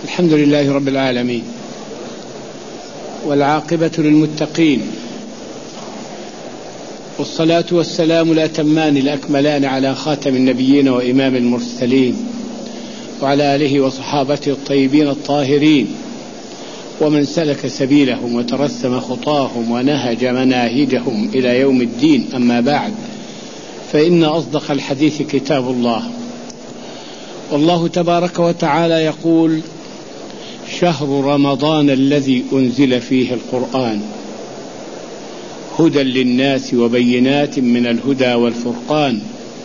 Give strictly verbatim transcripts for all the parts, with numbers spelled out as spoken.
الحمد لله رب العالمين، والعاقبة للمتقين، والصلاة والسلام الأتمان الأكملان على خاتم النبيين وإمام المرسلين، وعلى آله وصحابته الطيبين الطاهرين، ومن سلك سبيلهم وترسم خطاهم ونهج مناهجهم إلى يوم الدين. أما بعد، فإن أصدق الحديث كتاب الله، والله تبارك وتعالى يقول: شهر رمضان الذي أنزل فيه القرآن هدى للناس وبينات من الهدى والفرقان،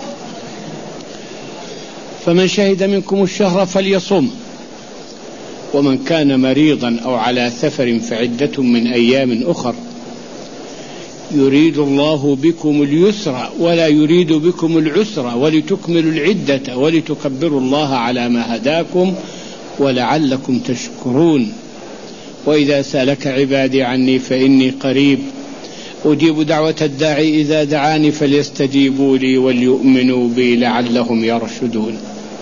فمن شهد منكم الشهر فليصم، ومن كان مريضا أو على سفر فعدة من أيام أخر، يريد الله بكم اليسر ولا يريد بكم العسر ولتكملوا العدة ولتكبروا الله على ما هداكم ولعلكم تشكرون. وإذا سألك عبادي عني فإني قريب أجيب دعوة الداعي إذا دعاني فليستجيبوا لي وليؤمنوا بي لعلهم يرشدون.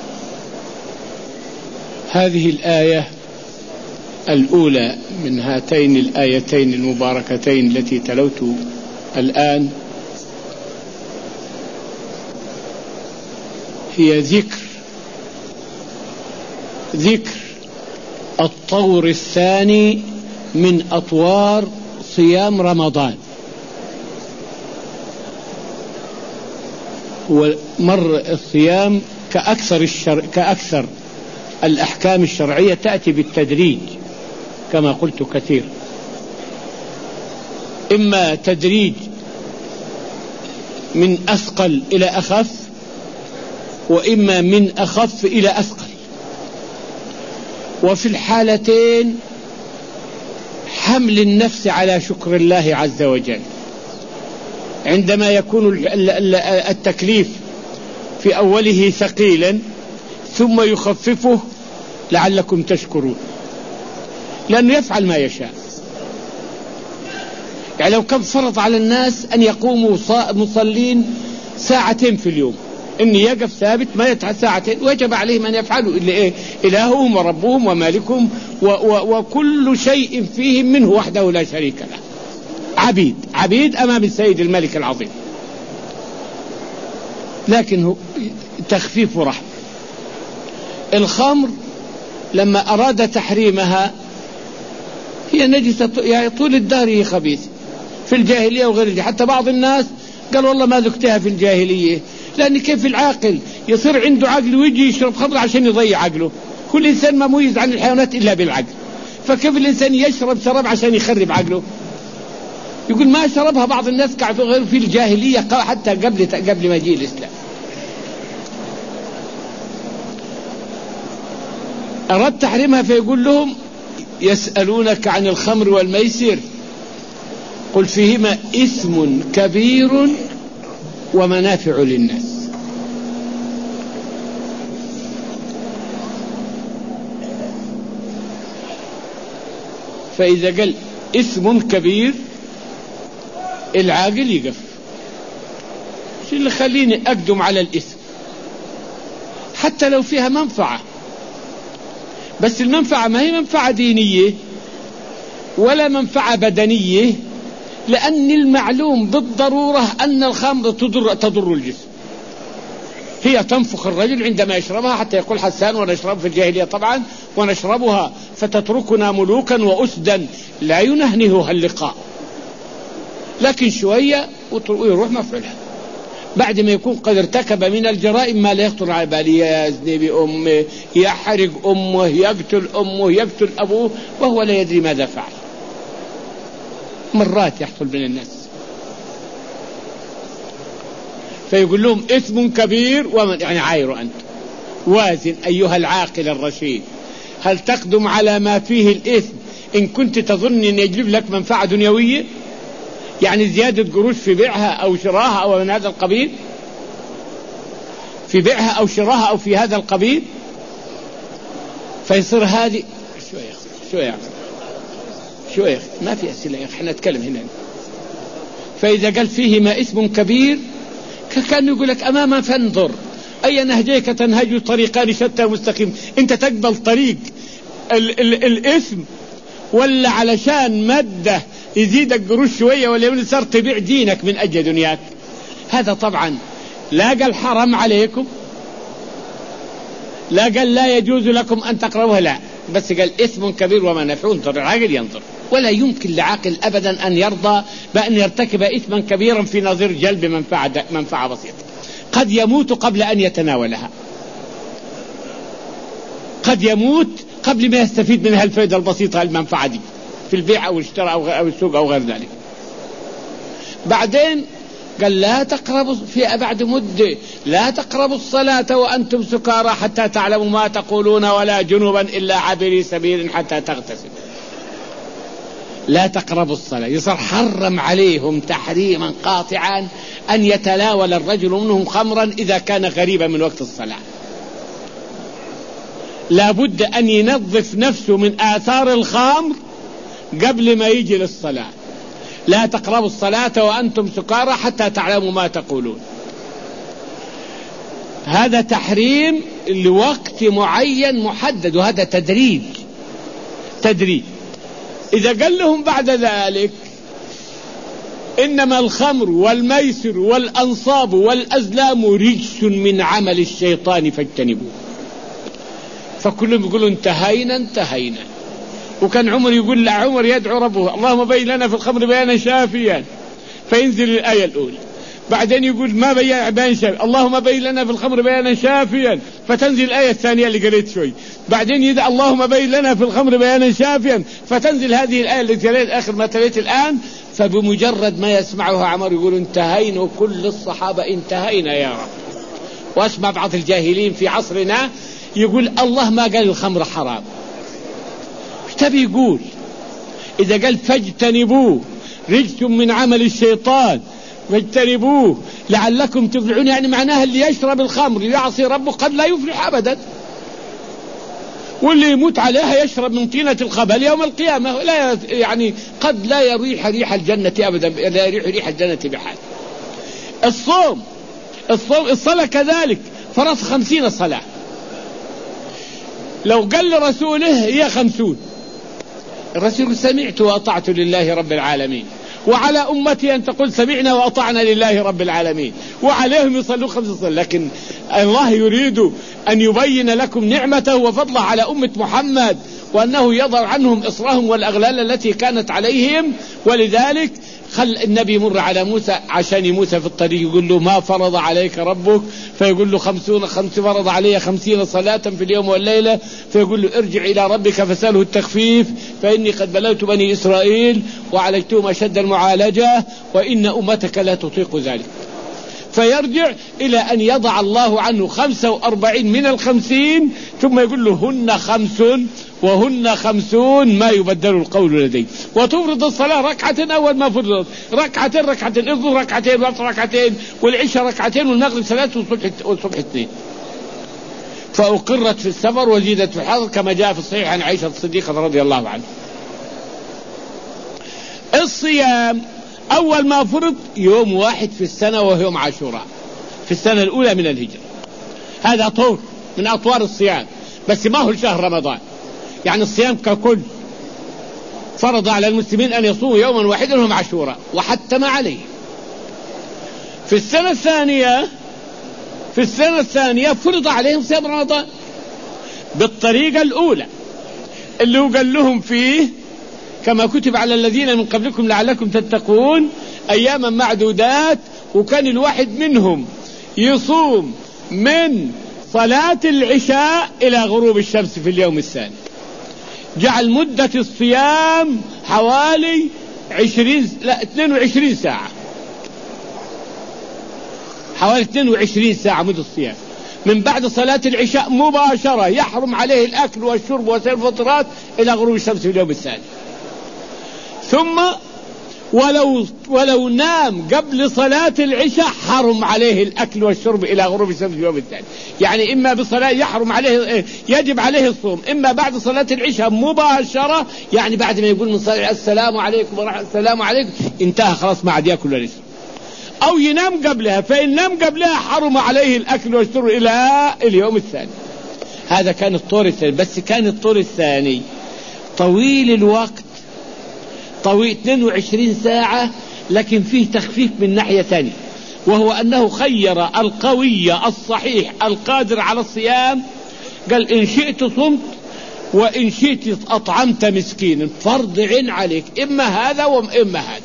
هذه الآية الأولى من هاتين الآيتين المباركتين التي تلوت الآن هي ذكر ذكر الطور الثاني من أطوار صيام رمضان. ومر الصيام كأكثر, الشر... كأكثر الأحكام الشرعية تأتي بالتدريج كما قلت كثير، إما تدريج من أثقل إلى أخف، وإما من أخف إلى أثقل، وفي الحالتين حمل النفس على شكر الله عز وجل. عندما يكون التكليف في أوله ثقيلا ثم يخففه لعلكم تشكرون، لأنه يفعل ما يشاء. يعني لو كان فرض على الناس أن يقوموا مصلين ساعتين في اليوم، إن يقف ثابت ما يتعب ساعتين، وجب عليهم أن يفعلوا إلا إيه؟ إلههم وربهم ومالكهم و و وكل شيء فيهم منه وحده لا شريك له، عبيد عبيد أمام السيد الملك العظيم. لكن تخفيف رحمة. الخمر لما أراد تحريمها هي نجسة، يعني طول الدهر هي خبيث في الجاهلية وغير الجاهلية. حتى بعض الناس قال والله ما ذقتها في الجاهلية، لأن كيف العاقل يصير عنده عقل ويجي يشرب خمر عشان يضيع عقله؟ كل إنسان ما مميز عن الحيوانات إلا بالعقل، فكيف الإنسان يشرب شراب عشان يخرب عقله؟ يقول ما شربها بعض الناس كعفوا غير في الجاهلية حتى قبل قبل ما يجي الإسلام. أراد تحريمها فيقول لهم: يسألونك عن الخمر والميسر قل فيهما إثم كبير ومنافع للناس. فإذا قال إثم كبير العاقل يقف، شو اللي خليني أقدم على الإثم حتى لو فيها منفعة؟ بس المنفعة ما هي منفعة دينية ولا منفعة بدنية، لأن المعلوم بالضرورة أن الخمر تضر, تضر الجسم. هي تنفخ الرجل عندما يشربها، حتى يقول حسان: ونشرب في الجاهلية طبعا ونشربها فتتركنا ملوكا وأسدا لا ينهنهها اللقاء. لكن شوية ويروح مفعولها بعد ما يكون قد ارتكب من الجرائم ما لا يخطر على باله، يزني بأمه، يحرق أمه، يقتل أمه، يقتل أبوه، وهو لا يدري ماذا فعل. مرات يحصل من الناس. فيقول لهم إثم كبير ومن يعني عاير أنت وازن أيها العاقل الرشيد، هل تقدم على ما فيه الإثم إن كنت تظن أن يجلب لك منفعة دنيوية، يعني زيادة قروش في بيعها أو شراها أو من هذا القبيل، في بيعها أو شراها أو في هذا القبيل؟ فيصير هذه شوية شوية شوية ما في أسئلة يا أخي، احنا نتكلم هنا. فإذا قال فيهما اسم كبير كأنه يقول لك أماما فانظر أي نهجيك تنهج طريقان شتى مستقيم. أنت تقبل طريق ال ال الاسم، ولا علشان مادة يزيدك قروش شوية، ولا يقول صار تبيع دينك من أجل دنياك؟ هذا طبعا لا قال حرام عليكم، لا قال لا يجوز لكم أن تقربوها، لا، بس قال إثم كبير ومنافع ضر، العاقل ينظر. ولا يمكن لعاقل أبدا أن يرضى بأن يرتكب إثما كبيرا في نظير جلب منفعة, منفعة بسيطة قد يموت قبل أن يتناولها، قد يموت قبل ما يستفيد منها الفائدة البسيطة المنفعة دي في البيع أو الشراء أو السوق أو غير ذلك. بعدين قال لا تقربوا في بعد مدة لا تقربوا الصلاة وأنتم سكارى حتى تعلموا ما تقولون ولا جنوبا إلا عابري سبيل حتى تغتسلوا. لا تقربوا الصلاة، يصير حرم عليهم تحريما قاطعا أن يتناول الرجل منهم خمرا إذا كان غريبا من وقت الصلاة. لابد أن ينظف نفسه من آثار الخمر قبل ما يجي للصلاة. لا تقربوا الصلاة وأنتم سكارى حتى تعلموا ما تقولون. هذا تحريم لوقت معين محدد، وهذا تدريج تدريج. إذا قال لهم بعد ذلك إنما الخمر والميسر والأنصاب والأزلام رجس من عمل الشيطان فاجتنبوه، فكلهم يقولوا انتهينا انتهينا. وكان عمر يقول لعمر يدعو ربه اللهم بين لنا في الخمر بيانا شافيا، فينزل الآية الأولى. بعدين يقول ما بيان بيان شافيا، اللهم بين لنا في الخمر بيانا شافيا، فتنزل الآية الثانية اللي قريت شوي. بعدين يدعى اللهم بين لنا في الخمر بيانا شافيا، فتنزل هذه الآية اللي قريت آخر ما تليت الآن. فبمجرد ما يسمعها عمر يقول انتهينا، وكل الصحابة انتهينا يا رب. واسمع بعض الجاهلين في عصرنا يقول الله ما قال الخمر حرام، ايش تبي يقول؟ إذا قال فاجتنبوه رجس من عمل الشيطان فاجتنبوه لعلكم تفلحون، يعني معناها اللي يشرب الخمر يعصي ربه قد لا يفلح أبدا، واللي يموت عليها يشرب من طينة الخبل يوم القيامة، لا يعني قد لا يريح ريح الجنة أبدا، لا يريح ريح الجنة بحال. الصوم الصوم الصلاة كذلك، فرض خمسين صلاة، لو قال لرسوله هي خمسون، الرسول سمعت وأطعت لله رب العالمين، وعلى أمتي أن تقول سمعنا وأطعنا لله رب العالمين، وعليهم يصلوا خمس صلاة. لكن الله يريد أن يبين لكم نعمته وفضله على أمة محمد، وأنه يضع عنهم إصرهم والأغلال التي كانت عليهم. ولذلك خل النبي يمر على موسى عشان موسى في الطريق يقول له ما فرض عليك ربك، فيقول له خمسون خمس فرض علي خمسين صلاة في اليوم والليلة، فيقول له ارجع إلى ربك فسأله التخفيف، فإني قد بلغت بني إسرائيل وعالجتهم أشد المعالجة وإن أمتك لا تطيق ذلك. فيرجع إلى أن يضع الله عنه خمسة وأربعين من الخمسين، ثم يقول له هن خمس وهن خمسون ما يبدل القول لدي. وتفرض الصلاة ركعة أول ما فرضت، ركعتين ركعتين، الظهر ركعتين والعصر ركعتين والعشاء ركعتين والمغرب ثلاثة والصبح والصبح اثنين. فأقرت في السفر وزيدت في الحضر كما جاء في الصحيح عن عائشة الصديقة رضي الله عنها. الصيام أول ما فرض يوم واحد في السنة وهو يوم عاشوراء في السنة الأولى من الهجرة، هذا طور من أطوار الصيام، بس ما هو شهر رمضان. يعني الصيام ككل فرض على المسلمين أن يصوموا يوما واحدا وهم عاشوراء، وحتم عليه. في السنة الثانية في السنة الثانية فرض عليهم صيام رمضان بالطريقة الأولى اللي هو قال لهم فيه كما كتب على الذين من قبلكم لعلكم تتقون أياما معدودات، وكان الواحد منهم يصوم من صلاة العشاء إلى غروب الشمس في اليوم الثاني. جعل مدة الصيام حوالي عشرين لا اثنين وعشرين ساعة، حوالي اثنين وعشرين ساعة مدة الصيام. من بعد صلاة العشاء مباشرة يحرم عليه الأكل والشرب وسائر الفطرات إلى غروب الشمس في اليوم الثاني. ثم ولو ولو نام قبل صلاة العشاء حرم عليه الأكل والشرب إلى غروب الشمس في اليوم الثاني. يعني إما بصلاة يحرم عليه يجب عليه الصوم، إما بعد صلاة العشاء مباشرة، يعني بعد ما يقول من صلاة السلام عليكم ورحمة السلام عليكم انتهى خلاص ما عاد يأكل ولا يشرب، أو ينام قبلها، فإن نام قبلها حرم عليه الأكل والشرب إلى اليوم الثاني. هذا كان الطور الثاني. بس كان الطور الثاني طويل الوقت، طويل اثنين وعشرين ساعة، لكن فيه تخفيف من ناحية ثانية، وهو أنه خير القوي الصحيح القادر على الصيام، قال إن شئت صمت وإن شئت أطعمت مسكينا، فرض عين عليك، إما هذا وإما هذا.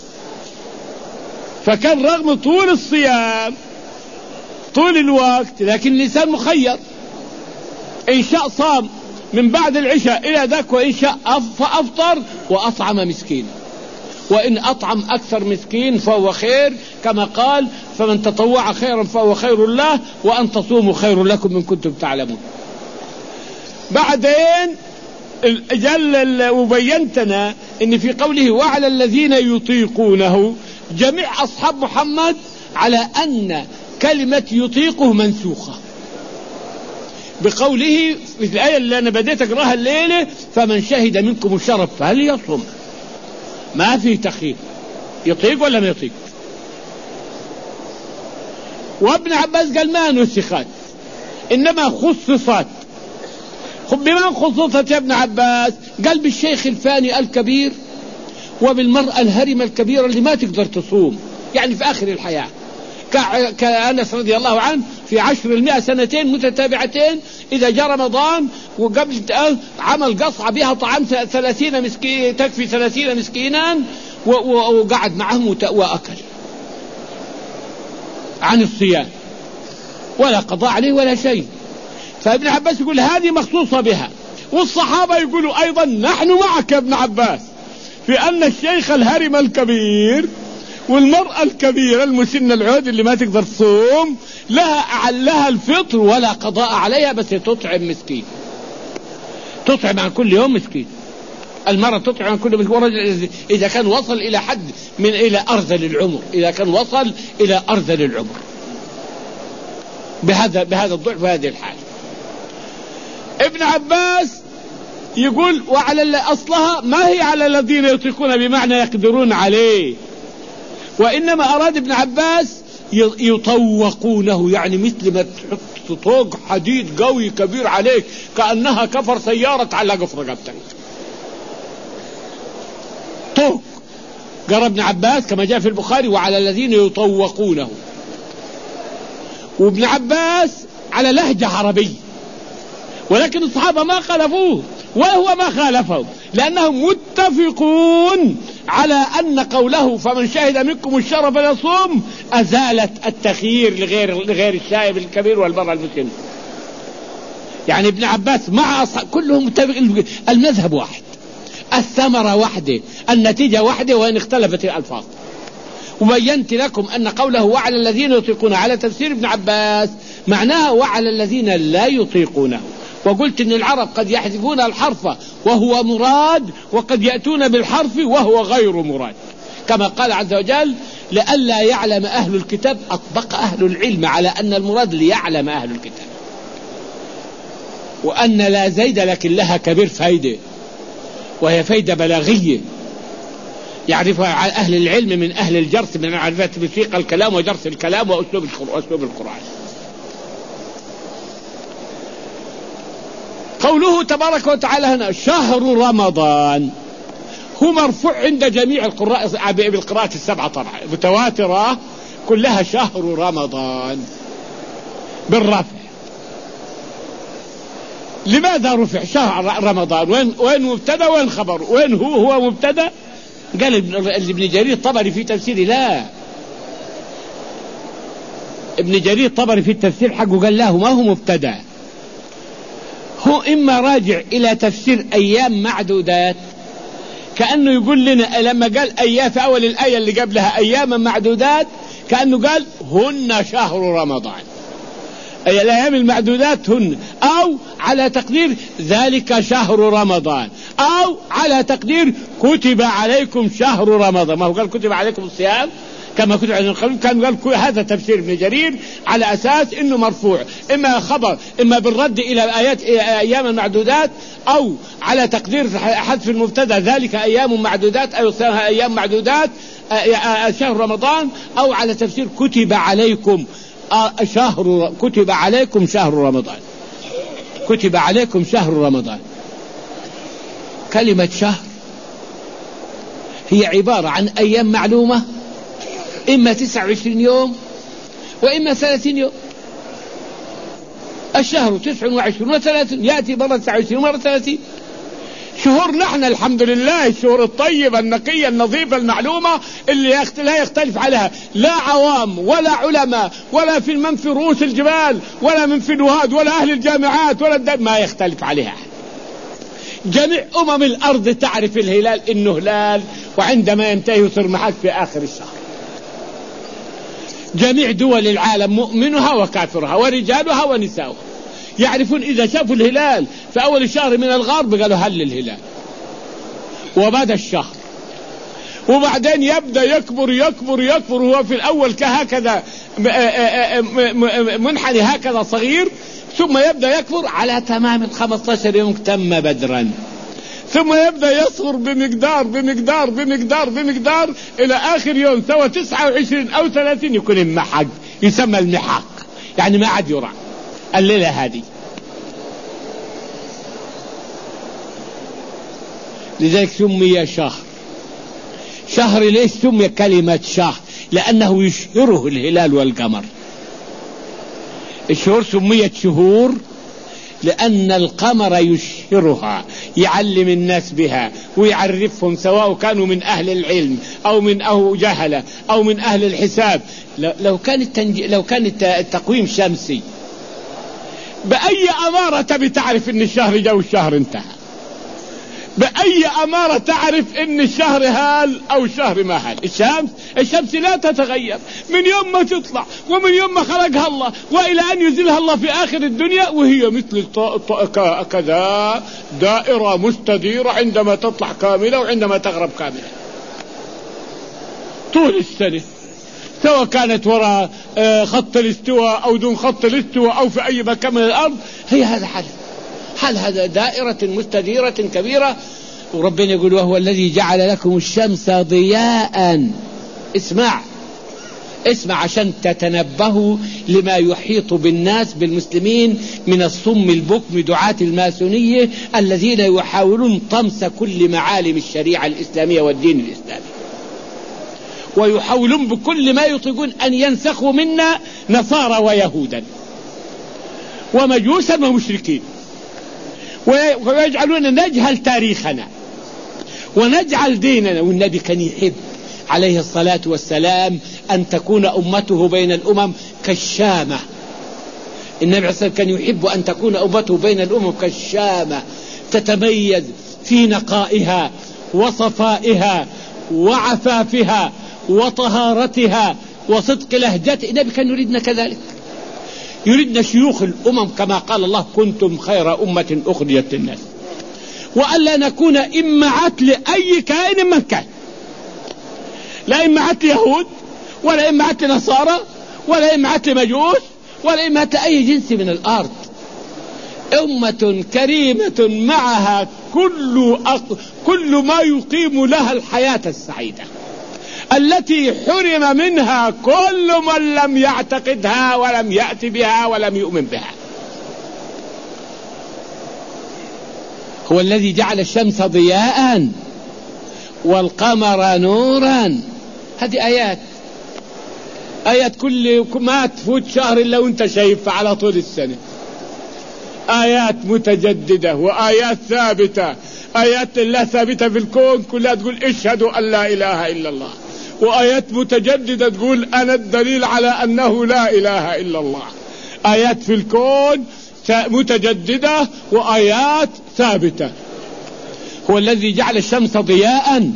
فكان رغم طول الصيام طول الوقت لكن الإنسان مخير، إن شاء صام من بعد العشاء إلى ذاك، وإن شاء فأفطر وأطعم مسكين، وإن أطعم أكثر مسكين فهو خير، كما قال فمن تطوع خيرا فهو خير الله وأن تصوموا خير لكم إن كنتم تعلمون. بعدين جل وبينتنا إن في قوله وعلى الذين يطيقونه، جميع أصحاب محمد على أن كلمة يطيقه منسوخة بقوله في الآية اللي أنا بديت أقراها الليلة فمن شهد منكم الشرف فهل يصوم. ما في تخيير، يطيق ولا ما يطيق. وابن عباس قال ما نسخت إنما خصصت. بما خصصت يا ابن عباس؟ قال بالشيخ الفاني الكبير وبالمرأة الهرمة الكبيرة اللي ما تقدر تصوم، يعني في آخر الحياة، كأنس رضي الله عنه في عشر المئة سنتين متتابعتين إذا جاء رمضان وقبل عمل قصعة بها طعام ثلاثين مسكين، تكفي ثلاثين مسكينا، وقعد معهم وأكل عن الصيام ولا قضاء عليه ولا شيء. فابن عباس يقول هذه مخصوصة بها، والصحابة يقولوا أيضا نحن معك يا ابن عباس في أن الشيخ الهرم الكبير والمرأة الكبيرة المسن العود اللي ما تقدر تصوم لها لها الفطر ولا قضاء عليها، بس تطعم مسكين، تطعم عن كل يوم مسكين. المرأة تطعم عن كل مسكين إذا كان وصل إلى حد من إلى أرذل العمر، إذا كان وصل إلى أرذل العمر بهذا بهذا الضعف وهذه الحال. ابن عباس يقول وعلى أصلها ما هي على الذين يطيقون بمعنى يقدرون عليه، وإنما أراد ابن عباس يطوقونه، يعني مثل ما تحط طوق حديد قوي كبير عليك كأنها كفر سيارة تعلق في رقبتك، طوق. قال ابن عباس كما جاء في البخاري وعلى الذين يطوقونه. وابن عباس على لهجة عربية، ولكن الصحابة ما خالفوه وهو ما خالفهم، لأنهم متفقون على أن قوله فمن شهد منكم الشهر فليصوم أزالت التخيير لغير لغير الشايب الكبير والمرأة المسلمة. يعني ابن عباس مع أصحاب كلهم متفقين، المذهب واحد، الثمرة واحدة، النتيجة واحدة، وإن اختلفت الألفاظ. وبينت لكم أن قوله وعلى الذين يطيقون على تفسير ابن عباس معناها وعلى الذين لا يطيقونه. وقلت ان العرب قد يحذفون الحرف وهو مراد، وقد يأتون بالحرف وهو غير مراد، كما قال عز وجل لئلا يعلم أهل الكتاب، أطبق أهل العلم على أن المراد ليعلم أهل الكتاب، وأن لا زيد لكن لها كبير فايدة، وهي فايدة بلاغية يعرفها أهل العلم من أهل الجرس، من معرفة بسيق الكلام وجرس الكلام وأسلوب القرآن. قوله تبارك وتعالى هنا شهر رمضان هو مرفوع عند جميع القراء بالقراءات السبعة طبعا متواترة كلها شهر رمضان بالرفع. لماذا رفع شهر رمضان؟ وين وين مبتدا وين خبر؟ وين هو هو مبتدا؟ قال ابن جرير الطبري في تفسيره لا، ابن جرير الطبري في التفسير حقه قال له ما هو مبتدا، هو إما راجع إلى تفسير أيام معدودات، كأنه يقول لنا لما قال أيام في أول الآية اللي قبلها أيام معدودات كأنه قال هن شهر رمضان، أي الأيام المعدودات هن، أو على تقدير ذلك شهر رمضان، أو على تقدير كتب عليكم شهر رمضان. ما هو قال كتب عليكم الصيام كما كتب عليكم القلب، كان قال هذا تفسير ابن جرير على أساس إنه مرفوع، إما خبر إما بالرد إلى آيات أيام المعدودات، أو على تقدير حذف المبتدا ذلك أيام معدودات أو أيام معدودات شهر رمضان، أو على تفسير كتب عليكم شهر كتب عليكم شهر رمضان. كتب عليكم شهر رمضان. كلمة شهر هي عبارة عن أيام معلومة، إما تسعة وعشرين يوم وإما ثلاثين يوم. الشهر تسعة وعشرين وثلاثين، يأتي مرة تسعة وعشرين ومرة ثلاثين. شهور نحن الحمد لله الشهور الطيبة النقية النظيفة المعلومة اللي لا يختلف عليها لا عوام ولا علماء ولا في من في رؤوس الجبال ولا من في نواد ولا أهل الجامعات ولا ما يختلف عليها. جميع أمم الأرض تعرف الهلال إنه هلال، وعندما ينتهي يصير معك في آخر الشهر. جميع دول العالم مؤمنها وكافرها ورجالها ونساؤها يعرفون إذا شافوا الهلال في أول الشهر من الغرب قالوا هل الهلال، وبدأ الشهر، وبعدين يبدأ يكبر يكبر يكبر. هو في الأول كهكذا منحني هكذا صغير، ثم يبدأ يكبر على تمام خمسة عشر يوم تم بدرا، ثم يبدأ يصغر بمقدار بمقدار بمقدار بمقدار إلى آخر يوم سوى تسعة وعشرين أو ثلاثين يكون المحق، يسمى المحق، يعني ما عاد يرى الليلة هذه. لذلك سمي شهر. شهر ليش سمي كلمة شهر؟ لأنه يشهره الهلال والقمر. الشهور سميت شهور لأن القمر يشهرها، يعلم الناس بها ويعرفهم، سواء كانوا من أهل العلم أو من أهل جهلة أو من أهل الحساب. لو كان التنج... لو كان التقويم شمسي بأي أمارة تبي تعرف إن الشهر جاء والشهر انتهى؟ بأي أمارة تعرف إن الشهر هال أو الشهر ما هال؟ الشمس الشمس لا تتغير من يوم ما تطلع ومن يوم ما خلقها الله وإلى أن يزلها الله في آخر الدنيا، وهي مثل كذا دائرة مستديرة، عندما تطلع كاملة وعندما تغرب كاملة طول السنة، سواء كانت وراء خط الاستواء أو دون خط الاستواء أو في أي مكان من الأرض. هي هذا حال حال هذا دائرة مستديرة كبيرة. وربنا يقول وهو الذي جعل لكم الشمس ضياء. اسمع اسمع عشان تتنبهوا لما يحيط بالناس بالمسلمين من الصم البكم دعاة الماسونية الذين يحاولون طمس كل معالم الشريعة الإسلامية والدين الإسلامي، ويحاولون بكل ما يطيقون أن ينسخوا منا نصارى ويهودا ومجوسا ومشركين، ويجعلون نجهل تاريخنا ونجعل ديننا. والنبي كان يحب عليه الصلاة والسلام أن تكون أمته بين الأمم كالشامة. النبي عليه الصلاة والسلام كان يحب أن تكون أمته بين الأمم كالشامة، تتميز في نقائها وصفائها وعفافها وطهارتها وصدق لهجته. النبي كان يريدنا كذلك، يريدنا شيوخ الأمم كما قال الله كنتم خير أمة أخرجت للناس، وألا نكون إمعة لأي كائن من كان، لا إمعة ليهود ولا إمعة لنصارى ولا إمعة لمجوس ولا إمعة لأي جنس من الأرض. أمة كريمة معها كل, أق... كل ما يقيم لها الحياة السعيدة التي حرم منها كل من لم يعتقدها ولم يأتي بها ولم يؤمن بها. هو الذي جعل الشمس ضياء والقمر نورا. هذه آيات آيات كل ما تفوت شهر إلا وانت شايف على طول السنة، آيات متجددة وآيات ثابتة. آيات الله ثابتة في الكون كلها تقول اشهدوا أن لا إله إلا الله، وآيات متجددة تقول أنا الدليل على أنه لا إله إلا الله. آيات في الكون متجددة وآيات ثابتة. هو الذي جعل الشمس ضياء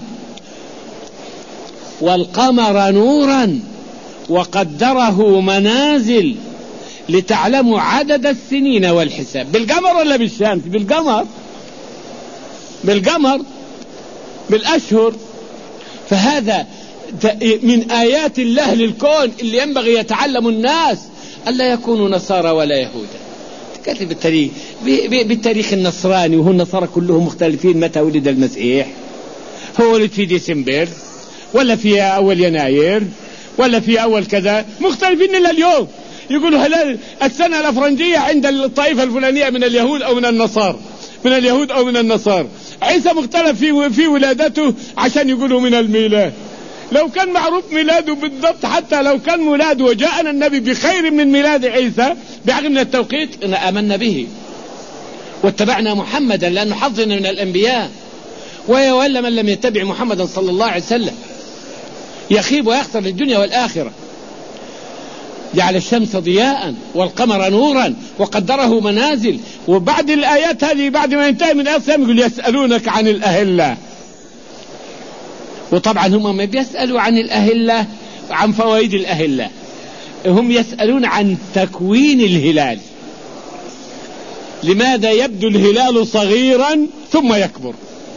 والقمر نورا وقدره منازل لتعلموا عدد السنين والحساب. بالقمر ولا بالشمس؟ بالقمر بالقمر بالأشهر. فهذا من آيات الله للكون اللي ينبغي يتعلم الناس ألا يكونوا نصارى ولا يهودا. تكتب بالتاريخ بالتاريخ النصراني، وهو النصارى كلهم مختلفين متى ولد المسيح. هو ولد في ديسمبر ولا في أول يناير ولا في أول كذا، مختلفين إلى اليوم. يقولوا هلال السنة الأفرنجية عند الطائفة الفلانية من اليهود أو من النصارى، من اليهود أو من النصارى. عيسى مختلف في في ولادته عشان يقولوا من الميلاد. لو كان معروف ميلاده بالضبط، حتى لو كان ميلاده وجاءنا النبي بخير من ميلاد عيسى بعقل من التوقيت، إن آمنا به واتبعنا محمدا لأنه حظنا من الأنبياء. ولا من لم يتبع محمدا صلى الله عليه وسلم يخيب ويخسر للدنيا والآخرة. جعل الشمس ضياء والقمر نورا وقدره منازل. وبعد الآيات هذه بعد ما ينتهي من الآيات يقول يسألونك عن الأهلة. وطبعا هم ما بيسألوا عن الأهلة عن فوائد الأهلة، هم يسألون عن تكوين الهلال. لماذا يبدو الهلال صغيرا ثم يكبر؟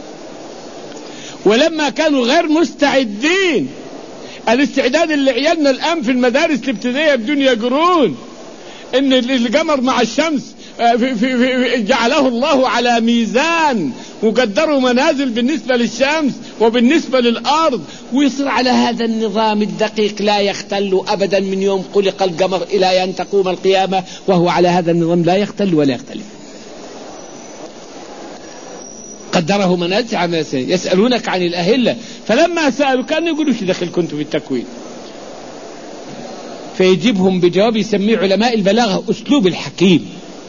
ولما كانوا غير مستعدين، الاستعداد اللي عيالنا الآن في المدارس الابتدائية بدون يقرون ان القمر مع الشمس في في في جعله الله على ميزان وقدروا منازل بالنسبة للشمس وبالنسبة للأرض، ويصير على هذا النظام الدقيق لا يختل أبدا من يوم خلق القمر إلى أن تقوم القيامة، وهو على هذا النظام لا يختل ولا يختلف. قدره منازل عما يسألونك عن الأهلة. فلما سألوا كانوا يقولوا شو دخل كنتم في التكوين؟ فيجيبهم بجواب يسميه علماء البلاغة أسلوب الحكيم.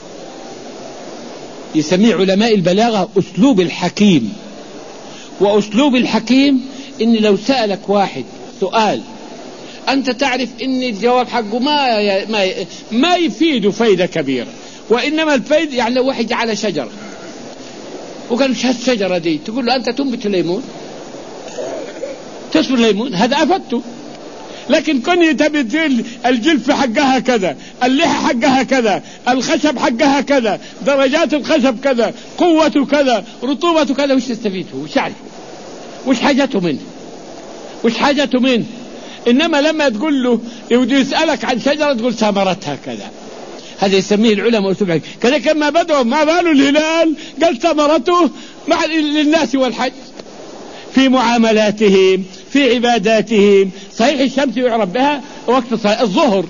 يسميه علماء البلاغة أسلوب الحكيم. وأسلوب الحكيم إن لو سألك واحد سؤال أنت تعرف إن الجواب حقه ما ما ما يفيد فايدة كبيرة، وإنما الفايدة يعني لو واحد على شجرة وقال مش هالشجرة دي، تقول له أنت تنبت ليمون، تصبر ليمون، هذا أفدته. لكن كن يتبت الجلف حقها كذا، اللحى حقها كذا، الخشب حقها كذا، درجات الخشب كذا، قوته كذا، رطوبته كذا، وش تستفيده؟ وش عارفه؟ وش حاجته منه؟ وش حاجته منه؟ إنما لما تقول له يودي يسألك عن شجرة تقول ثمرتها كذا، هذا يسميه العلماء أسلوب. كذا كما بدأوا ما بالوا الهلال قال ثمرته مع للناس والحج في معاملاتهم في عباداتهم. صحيح الشمس يعرف بها وقت الظهر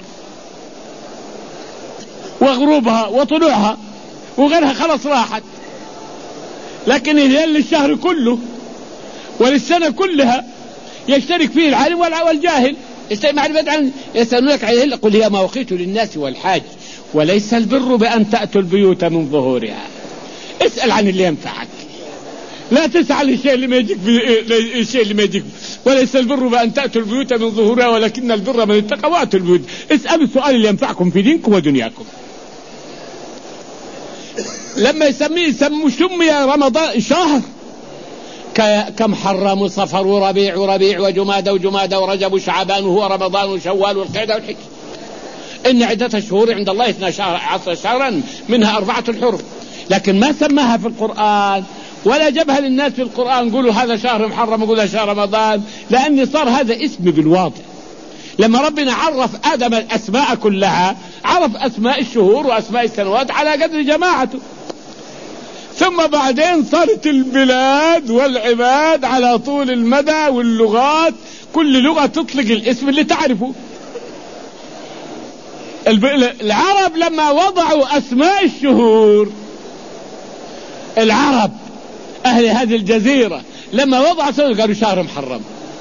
وغروبها وطلوعها وغيرها خلاص راحت، لكن الهلال للشهر كله وللسنة كلها يشترك فيه العالم والجاهل. يسألونك عن الهلال قل هي مواقيت للناس والحاج وليس البر بأن تأتوا البيوت من ظهورها. اسأل عن اللي ينفعك، لا تسعى للشيء اللي ما يجيك الشيء اللي ما يجيك. وليس البر بأن تأتوا البيوت من ظهورها ولكن البر من اتقى وأتوا البيوت. اسألوا السؤال اللي ينفعكم في دينكم ودنياكم. لما يسميه يسموا سمي رمضان شهر كم حرم وصفر وربيع وربيع وجمادى وجمادى ورجب وشعبان وهو رمضان وشوال والقعدة والحج. إن عدة الشهور عند الله اثنا عشر شهرا منها أربعة حرم، لكن ما سماها في القرآن ولا جبها للناس في القرآن قولوا هذا شهر محرم وقولها شهر رمضان، لأن صار هذا اسم بالواضح. لما ربنا عرف آدم الأسماء كلها عرف أسماء الشهور وأسماء السنوات على قدر جماعته، ثم بعدين صارت البلاد والعباد على طول المدى واللغات كل لغة تطلق الاسم اللي تعرفه. العرب لما وضعوا أسماء الشهور، العرب أهل هذه الجزيرة لما وضعوا أسماء قالوا شهر محرم،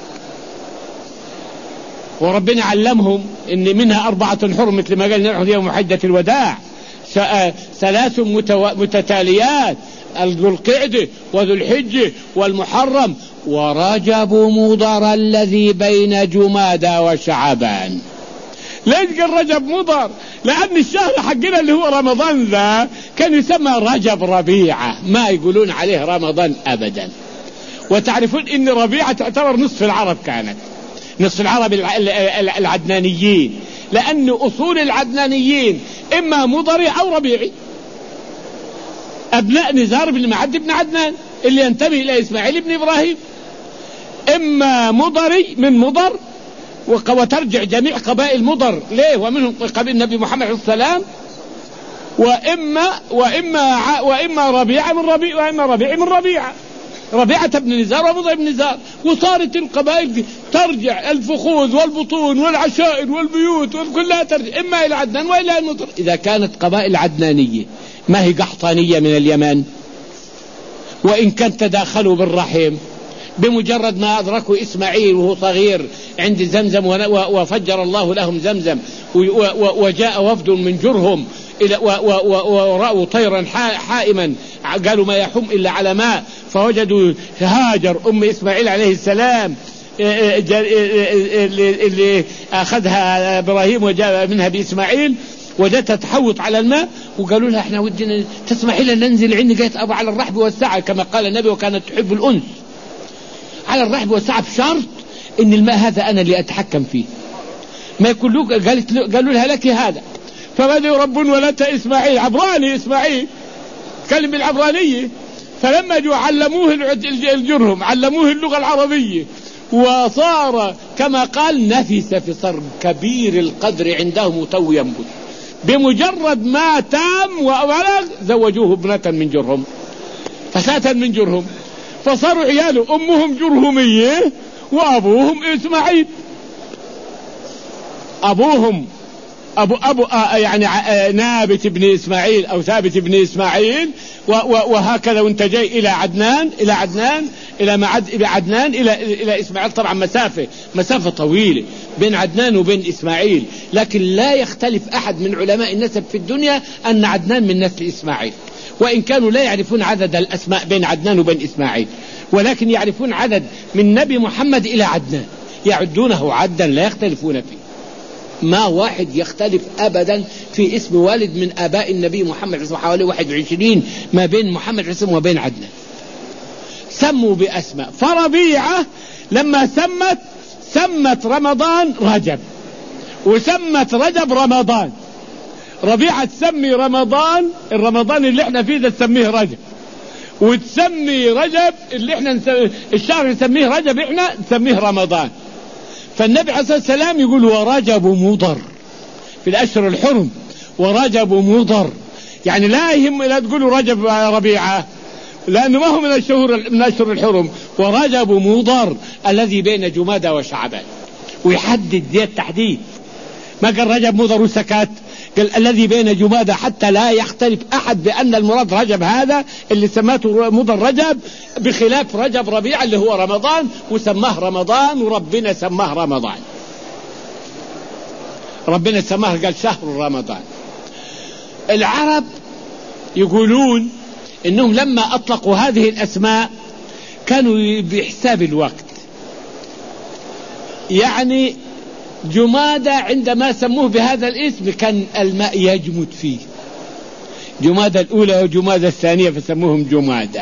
وربنا علمهم إن منها أربعة حرم مثل ما قال نحن يوم حجة الوداع ثلاث متتاليات ذو القعدة وذو الحجة والمحرم ورجب مضر الذي بين جمادى وشعبان. ليش قال رجب مضر؟ لأن الشهر حقنا اللي هو رمضان ذا كان يسمى رجب ربيعة، ما يقولون عليه رمضان أبدا. وتعرفون إن ربيعة تعتبر نصف العرب، كانت نصف العرب العدنانيين، لأن أصول العدنانيين إما مضري أو ربيعي، أبناء نزار بن معد بن عدنان اللي ينتمي إلى إسماعيل بن إبراهيم، إما مضري من مضر وترجع جميع قبائل مضر ليه ومنهم قبيل النبي محمد عليه السلام، وإما وإما وإما ربيعة من ربيع وإما ربيع من ربيعة، ربيعة بن نزار ومضر بن نزار، وصارت القبائل ترجع، الفخوذ والبطون والعشائر والبيوت كلها ترجع إما إلى عدنان وإلى المضر. إذا كانت قبائل عدنانية ما هي قحطانية من اليمن، وإن كان تداخلوا بالرحم بمجرد ما أدركوا إسماعيل وهو صغير عند زمزم وفجر الله لهم زمزم، وجاء وفد من جرهم ورأوا طيرا حائما قالوا ما يحم إلا على ماء، فوجدوا هاجر أم إسماعيل عليه السلام اللي أخذها إبراهيم وجاء منها بإسماعيل، وجدتها تحوط على الماء، وقالوا لها احنا ودنا تسمحي لنا ننزل عندي قالت أبا على الرحب والسعة كما قال النبي، وكانت تحب الأنس على الرحب والسعة بشرط إن الماء هذا أنا اللي أتحكم فيه ما يكون له. قالت قالوا لها لك هذا، فبدأوا يربون ولدت إسماعيل عبراني، إسماعيل تكلم بالعبرانية، فلما جو علموه الجرهم علموه اللغة العربية، وصار كما قال نفس في صر كبير القدر عندهم تو ينبت، بمجرد ما تام وبلغ زوجوه ابنة من جرهم فساة من جرهم، فصاروا عياله أمهم جرهمية وأبوهم إسماعيل. أبوهم أبو أبو آه يعني آه نابت ابن إسماعيل أو ثابت ابن إسماعيل، وهكذا وانت جاي إلى عدنان إلى عدنان إلى معد إلى عدنان إلى إلى إسماعيل. طبعا مسافة مسافة طويلة بين عدنان وبين إسماعيل، لكن لا يختلف أحد من علماء النسب في الدنيا أن عدنان من نسل إسماعيل، وإن كانوا لا يعرفون عدد الأسماء بين عدنان وبين إسماعيل، ولكن يعرفون عدد من نبي محمد إلى عدنان يعدونه عدا لا يختلفون فيه. ما واحد يختلف أبدا في اسم والد من آباء النبي محمد عصمه حوالي واحد وعشرين ما بين محمد عصمه وبين عدنان سموا بأسماء. فربيعة لما سمت سمت رمضان رجب، وسمت رجب رمضان. ربيعة تسمي رمضان الرمضان اللي احنا فيه ده تسميه رجب، وتسمي رجب اللي احنا نسميه الشهر نسميه رجب احنا نسميه رمضان. فالنبي عليه الصلاة والسلام يقول ورجب مضر في الأشهر الحرم، ورجب مضر يعني لا يهم لا تقولوا رجب ربيعة لأنه ما هو من الشهور من أشهر الحرم، ورجب مضر الذي بين جمادى وشعبان، ويحدد ذي التحديد، ما قال رجب مضر وسكت، قال الذي بين جمادى حتى لا يختلف أحد بأن المراد رجب هذا اللي سماته مضر رجب، بخلاف رجب ربيع اللي هو رمضان وسماه رمضان، وربنا سماه رمضان، ربنا سماه قال شهر رمضان. العرب يقولون إنهم لما أطلقوا هذه الأسماء كانوا بحساب الوقت، يعني جمادى عندما سموه بهذا الاسم كان الماء يجمد فيه، جمادى الأولى وجمادى الثانية فسموهم جمادى،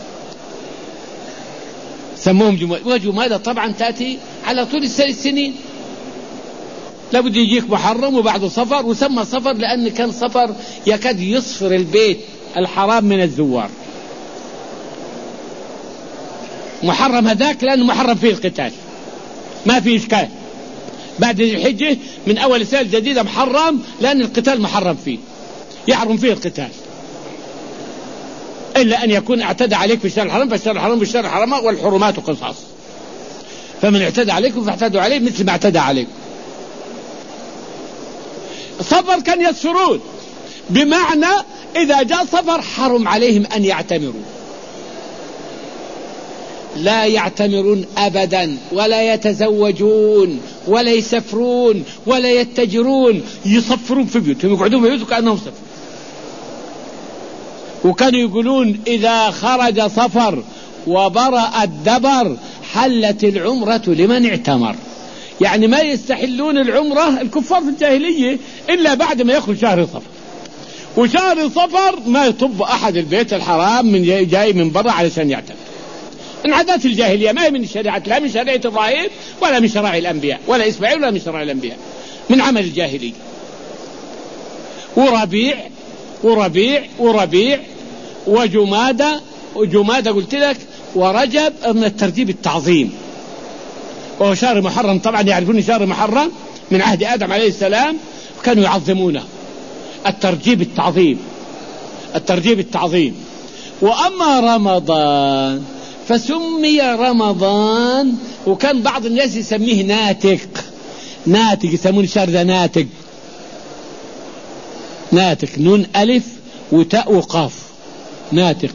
سموهم جمادى. وجمادى طبعا تأتي على طول السنين، لابد يجيك محرم وبعده صفر، وسمى صفر لأن كان صفر يكاد يصفر البيت الحرام من الزوار. محرم هذاك لأنه محرم فيه القتال ما فيه إشكال، بعد الحجة من أول السنة الجديدة محرم لأن القتال محرم فيه، يحرم فيه القتال إلا أن يكون اعتدى عليك في الشهر الحرام، فالشهر الحرام بالشهر الحرام والحرمات قصاص، فمن اعتدى عليكم فاعتدوا عليه مثل ما اعتدى عليكم. صفر كان يسفرون، بمعنى إذا جاء صفر حرم عليهم أن يعتمروا، لا يعتمرون أبدا ولا يتزوجون ولا يسفرون ولا يتجرون، يصفرون في بيوتهم، يقعدون في بيوتهم كأنهم سفر. وكانوا يقولون إذا خرج صفر وبرأ الدبر حلت العمرة لمن اعتمر، يعني ما يستحلون العمرة الكفار في الجاهلية إلا بعد ما يخرج شهر صفر، وشهر صفر ما يطب أحد البيت الحرام من جاي من برا علشان يعتمر. من عادات الجاهلية، ما هي من الشريعة، لا من شريعة إبراهيم ولا من شرائع الأنبياء ولا إسماعيل ولا من شرائع الأنبياء، من عمل الجاهلية. وربيع وربيع وربيع وجمادى، وجمادى قلت لك، ورجب من الترتيب التعظيم، وهو شهر محرم طبعا يعرفون شهر محرم من عهد آدم عليه السلام كانوا يعظمونه، الترجيب التعظيم الترجيب التعظيم. وأما رمضان فسمي رمضان. وكان بعض الناس يسميه ناتق، ناتق يسمون الشهر ذا ناتق، ناتق نون ألف وتاء وقاف، ناتق.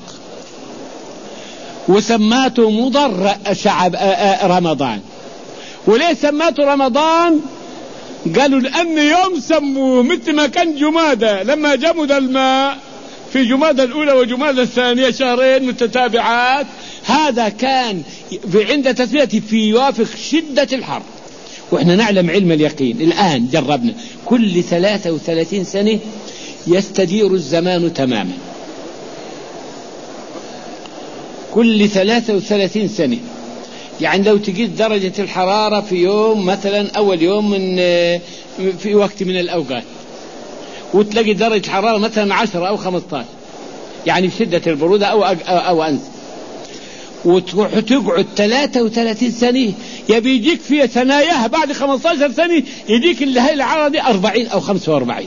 وسماته مضر شعب رمضان. وليه سماته رمضان؟ قالوا لأن يوم سموه مثل ما كان جمادة لما جمد الماء في جمادة الأولى وجمادة الثانية شهرين متتابعات، هذا كان عند تسميته في يوافق شدة الحر. وإحنا نعلم علم اليقين الآن جربنا كل ثلاثة وثلاثين سنة يستدير الزمان تماما، كل ثلاثة وثلاثين سنة. يعني لو تقيس درجة الحرارة في يوم مثلا أول يوم من في وقت من الأوقات وتلاقي درجة الحرارة مثلا عشرة أو خمسة عشر، يعني شدة البرودة أو أو أنزل، وتروح تقعد ثلاثة وثلاثين سنة يبي يجيك في ثناياها بعد خمسة عشر سنة يجيك اللي هي الحرارة دي أربعين أو خمسة وأربعين،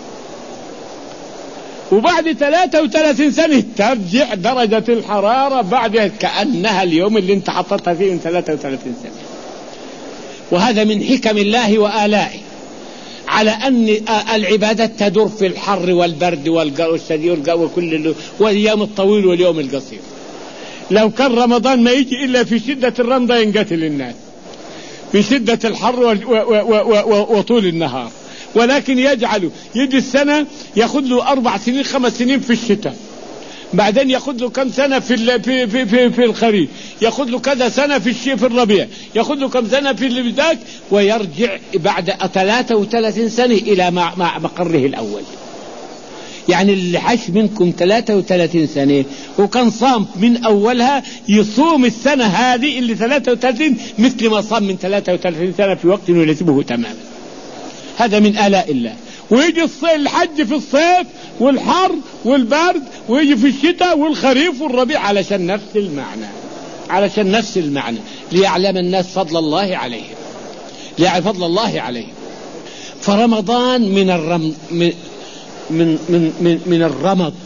وبعد ثلاثة وثلاثين سنة ترجع درجة الحرارة بعد كأنها اليوم اللي انت حطتها فيه من ثلاثة وثلاثين سنة. وهذا من حكم الله وآلائه على أن العبادة تدور في الحر والبرد والشديد وكل واليوم الطويل واليوم القصير. لو كان رمضان ما يجي إلا في شدة الرمضة ينقتل الناس في شدة الحر وطول النهار، ولكن يجعله يجي السنة ياخذ له أربع سنين خمس سنين في الشتاء، بعدين ياخذ له كم سنة في في في في, في الخريف، ياخذ له كذا سنة في الشيء في الربيع، ياخذ له كم سنة في البداية، ويرجع بعد ثلاثة وثلاثين سنة إلى مقره الأول. يعني اللي عاش منكم ثلاثة وثلاثين سنة وكان صام من أولها يصوم السنة هذه اللي ثلاثة وثلاثين مثل ما صام من ثلاثة وثلاثين سنة في وقت يناسبه تماما. هذا من آلاء الله. ويجي الحج في الصيف والحر والبرد، ويجي في الشتاء والخريف والربيع علشان نفس المعنى، علشان نفس المعنى ليعلم الناس فضل الله عليهم، ليعلم فضل الله عليهم. فرمضان من الرم من من من من, من الرمض.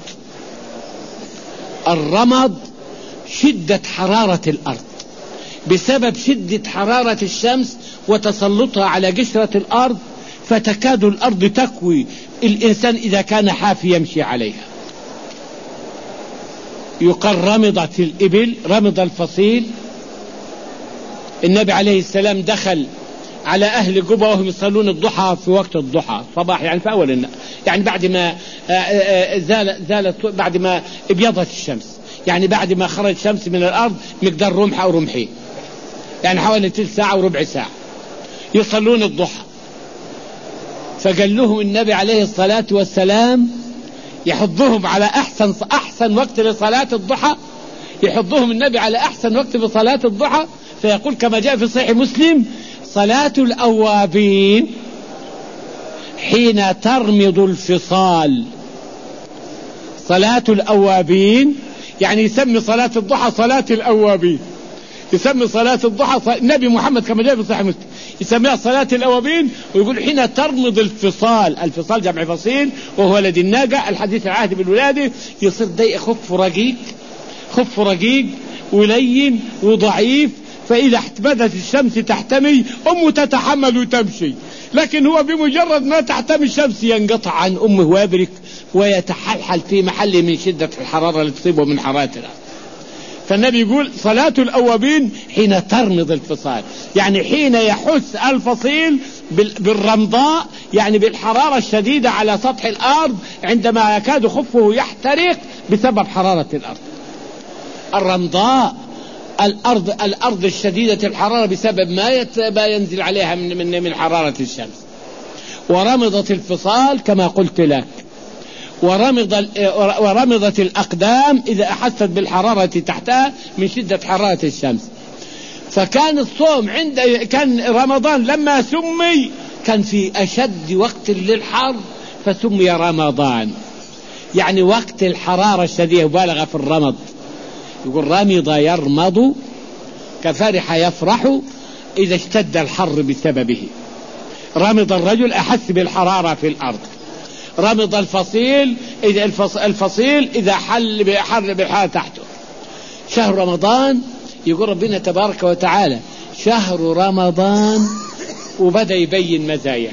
الرمض شدة حرارة الأرض بسبب شدة حرارة الشمس وتسلطها على قشرة الأرض، فتكاد الأرض تكوي الإنسان إذا كان حافي يمشي عليها. يقال رمضة الإبل، رمض الفصيل. النبي عليه السلام دخل على أهل قبة وهم يصلون الضحى في وقت الضحى صباح، يعني في أول النهار، يعني بعد ما زال زالت بعد ما ابيضت الشمس، يعني بعد ما خرج الشمس من الأرض مقدار رمح أو رمحين، يعني حوالي تلت ساعة وربع ساعة يصلون الضحى. فقال لهم النبي عليه الصلاة والسلام يحضهم على أحسن أحسن وقت لصلاة الضحى، يحضهم النبي على أحسن وقت لصلاة الضحى، فيقول كما جاء في صحيح مسلم: صلاة الأوابين حين ترمض الفصال. صلاة الأوابين يعني يسمي صلاة الضحى صلاة الأوابين، يسمي صلاة الضحى ص... النبي محمد كما جاء في صحيح مسلم يسميها صلاة الأوابين، ويقول حين ترمض الفصال. الفصال جمع فصيل وهو ولد الناقة الحديث العهد بالولادة، يصير دي خف رقيق، خف رقيق ولين وضعيف، فإذا بدت الشمس تحتمي أمه تتحمل وتمشي، لكن هو بمجرد ما تحتمي الشمس ينقطع عن أمه ويبرك ويتحلحل في محله من شدة الحرارة اللي تصيبه من حرارة الأرض. فالنبي يقول صلاة الأوابين حين ترمض الفصال، يعني حين يحس الفصيل بالرمضاء، يعني بالحرارة الشديدة على سطح الأرض عندما يكاد خفه يحترق بسبب حرارة الأرض. الرمضاء الأرض الأرض الشديدة الحرارة بسبب ما ينزل عليها من من من حرارة الشمس. ورمضت الفصال كما قلت لك، ورمض ورمضت الأقدام إذا أحست بالحرارة تحتها من شدة حرارة الشمس. فكان الصوم عند كان رمضان لما سمي كان في أشد وقت للحر فسمي رمضان، يعني وقت الحرارة الشديدة، بالغ في الرمض. يقول رمض يرمض كفرح يفرح إذا اشتد الحر بسببه. رمض الرجل أحس بالحرارة في الأرض. رمض الفصيل إذا الفصيل إذا حل بحر بالحرارة تحته. شهر رمضان يقول ربنا تبارك وتعالى شهر رمضان، وبدأ يبين مزايا.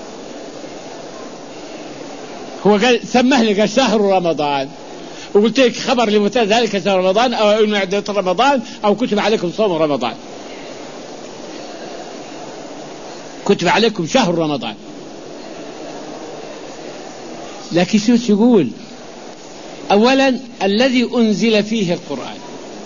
هو قال سمه لي قال شهر رمضان، وقلت لك خبر لمتى ذلك شهر رمضان أو إنه عدة رمضان أو كتب عليكم صوم رمضان، كتب عليكم شهر رمضان. لكن شو يقول؟ أولا الذي أنزل فيه القرآن،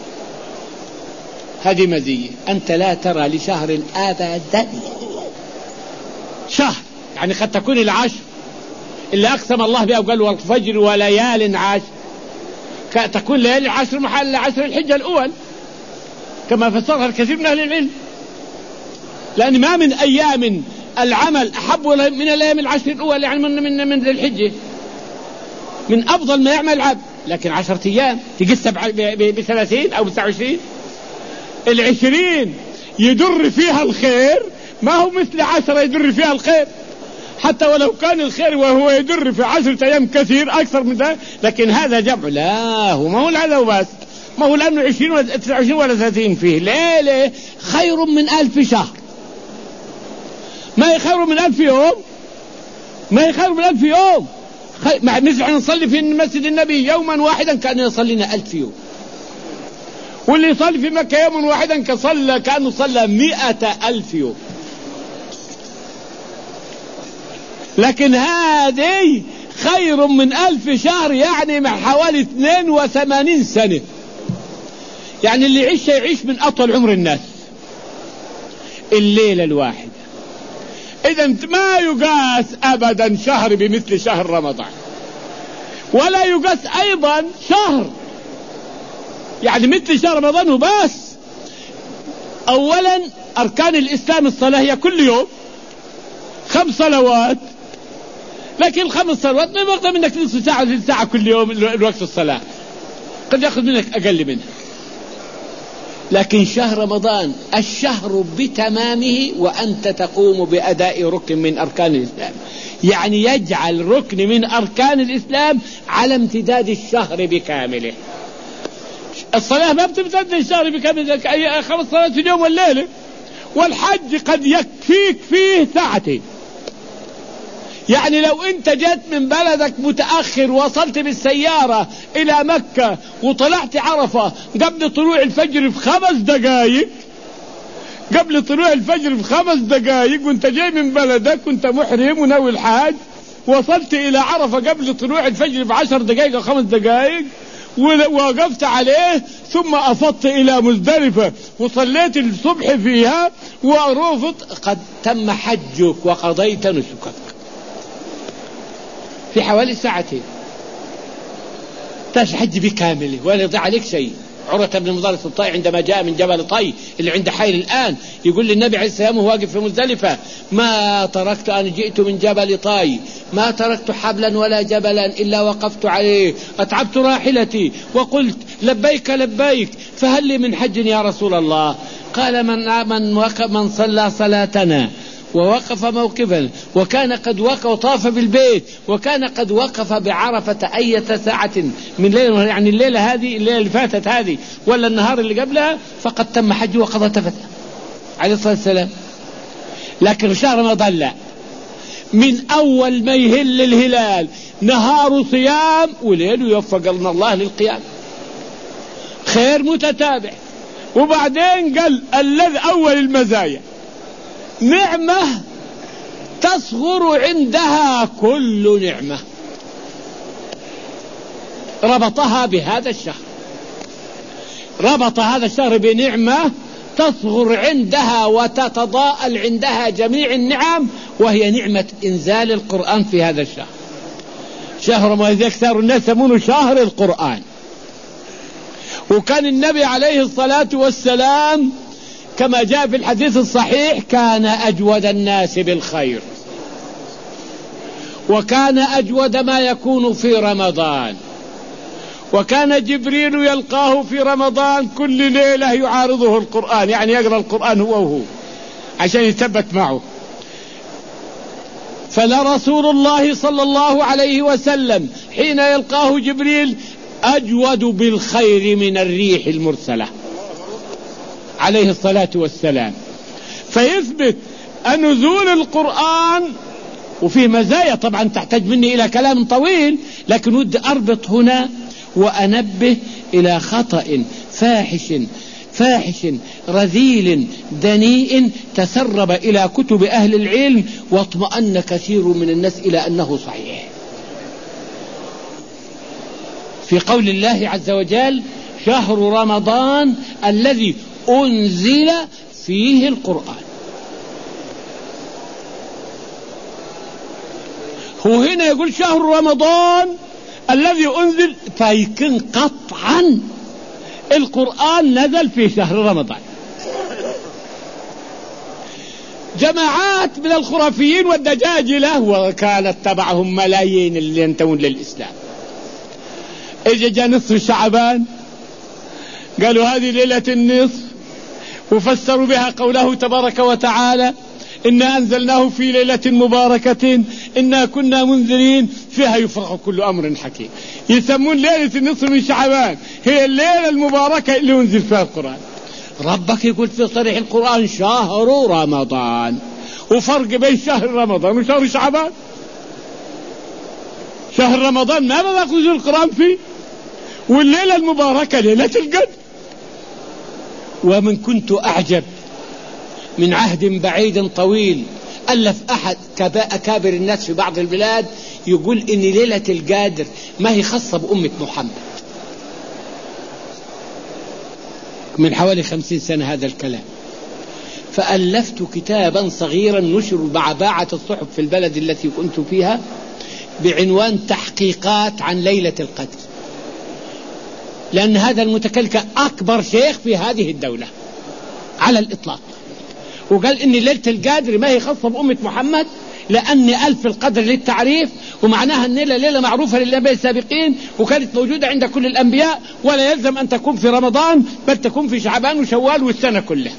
هذه مزية. أنت لا ترى لشهر أبدا شهر، يعني قد تكون العشر اللي أقسم الله بها وقال والفجر وليال عشر، تكون ليالي عشر محل عشر الحجة الأول كما فسرها الكثير من أهل العلم، لأن ما من أيام العمل أحب من الأيام العشر الأول، يعني من من من ذي الحجة من أفضل ما يعمل العبد. لكن عشرة أيام تقسم بثلاثين أو بتسعة وعشرين، العشرين يدر فيها الخير ما هو مثل عشرة يدر فيها الخير، حتى ولو كان الخير وهو يدر في عشرة أيام كثير أكثر من ذلك، لكن هذا جمع. لا هو ما هو هذا وبس، ما هو لأنه عشرين ولا تسعة وعشرين ولا ثلاثين فيه ليلة خير من ألف شهر. ما هي خير من ألف يوم، ما هي خير من ألف يوم. خي... مثل نصلي في مسجد النبي يوما واحدا كأنه يصلينا ألف يوم، واللي يصلي في مكة يوما واحدا كصلى كأنه صلى مئة ألف يوم. لكن هذه خير من ألف شهر، يعني مع حوالي اثنين وثمانين سنة، يعني اللي يعيش يعيش من أطول عمر الناس الليلة الواحدة. إذا ما يقاس أبدا شهر بمثل شهر رمضان، ولا يقاس أيضا شهر يعني مثل شهر رمضان وبس. أولا أركان الإسلام الصلاة هي كل يوم خمس صلوات، لكن الخمس صلوات ما يبقى منك نصف ساعة وثلث ساعة كل يوم الوقت الصلاة، قد يأخذ منك أقل منها. لكن شهر رمضان الشهر بتمامه وأنت تقوم بأداء ركن من أركان الإسلام، يعني يجعل ركن من أركان الإسلام على امتداد الشهر بكامله. الصلاة ما بتمتد الشهر بكامله، خمس صلوات في اليوم والليلة. والحج قد يكفيك فيه ساعتين، يعني لو انت جيت من بلدك متأخر وصلت بالسيارة الى مكة وطلعت عرفة قبل طلوع الفجر في خمس دقائق، قبل طلوع الفجر في خمس دقائق وانت جاي من بلدك وانت محرم وناوي الحاج، وصلت الى عرفة قبل طلوع الفجر في عشر دقائق او خمس دقائق ووقفت عليه، ثم أفضت إلى مزدلفة وصليت الصبح فيها ورفضت، قد تم حجك وقضيت نسكك في حوالي ساعتين. تاش حج بكامله ولا يضيع عليك شيء. عروة بن مضارس الطائي عندما جاء من جبل طي اللي عند حير الآن يقول للنبي عليه السلام وهو واقف في مزدلفة: ما تركت أن جئت من جبل طي، ما تركت حبلا ولا جبلا إلا وقفت عليه، أتعبت راحلتي وقلت لبيك لبيك فهل لي من حج يا رسول الله؟ قال: من من من صلى صلاتنا ووقف موقفا وكان قد وقف وطاف بالبيت وكان قد وقف بعرفة أية ساعة من ليلة، يعني الليلة هذه الليلة اللي فاتت هذه ولا النهار اللي قبلها، فقد تم حجه وقضى تفتح عليه الصلاة والسلام. لكن شهر رمضان لا، من أول ما يهل الهلال نهار صيام وليل يوفق لنا الله للقيام، خير متتابع. وبعدين قال الذي أول المزايا نعمة تصغر عندها كل نعمة، ربطها بهذا الشهر، ربط هذا الشهر بنعمة تصغر عندها وتتضاءل عندها جميع النعم، وهي نعمة إنزال القرآن في هذا الشهر. شهر ما يكثر الناس يسمونه شهر القرآن. وكان النبي عليه الصلاة والسلام كما جاء في الحديث الصحيح كان أجود الناس بالخير، وكان أجود ما يكون في رمضان، وكان جبريل يلقاه في رمضان كل ليلة يعارضه القرآن، يعني يقرأ القرآن هو وهو عشان يثبت معه. فلرسول الله صلى الله عليه وسلم حين يلقاه جبريل أجود بالخير من الريح المرسلة عليه الصلاة والسلام. فيثبت أن نزول القرآن وفيه مزايا طبعا تحتاج مني إلى كلام طويل، لكن ودي أربط هنا وأنبه إلى خطأ فاحش فاحش رذيل دنيء تسرب إلى كتب أهل العلم واطمأن كثير من الناس إلى أنه صحيح، في قول الله عز وجل: شهر رمضان الذي أنزل فيه القرآن. هو هنا يقول شهر رمضان الذي أنزل، فيكون قطعا القرآن نزل في شهر رمضان. جماعات من الخرافيين والدجاجلة وكانت تبعهم ملايين اللي ينتمون للإسلام، إجا جاء نصف شعبان قالوا هذه ليلة النصف، وفسروا بها قوله تبارك وتعالى: إنا أنزلناه في ليلة مباركة إنا كنا منذرين فيها يفرق كل أمر حكيم. يسمون ليلة النصف من شعبان هي الليلة المباركة اللي أنزل فيها القرآن. ربك يقول في صريح القرآن: شهر رمضان، وفرق بين شهر رمضان وشهر شعبان. شهر رمضان ما بدأ ينزل القرآن فيه، والليلة المباركة ليلة القدر. ومن كنت أعجب من عهد بعيد طويل ألف أحد أكابر الناس في بعض البلاد يقول إن ليلة القدر ما هي خاصة بأمة محمد. من حوالي خمسين سنة هذا الكلام. فألفت كتابا صغيرا نشر مع باعة الصحف في البلد التي كنت فيها بعنوان تحقيقات عن ليلة القدر، لأن هذا المتكلم أكبر شيخ في هذه الدولة على الإطلاق، وقال إن ليلة القدر ما هي خاصة بأمة محمد، لأن ألف القدر للتعريف، ومعناها أن ليلة ليلة معروفة للأنبياء السابقين وكانت موجودة عند كل الأنبياء، ولا يلزم أن تكون في رمضان بل تكون في شعبان وشوال والسنة كلها.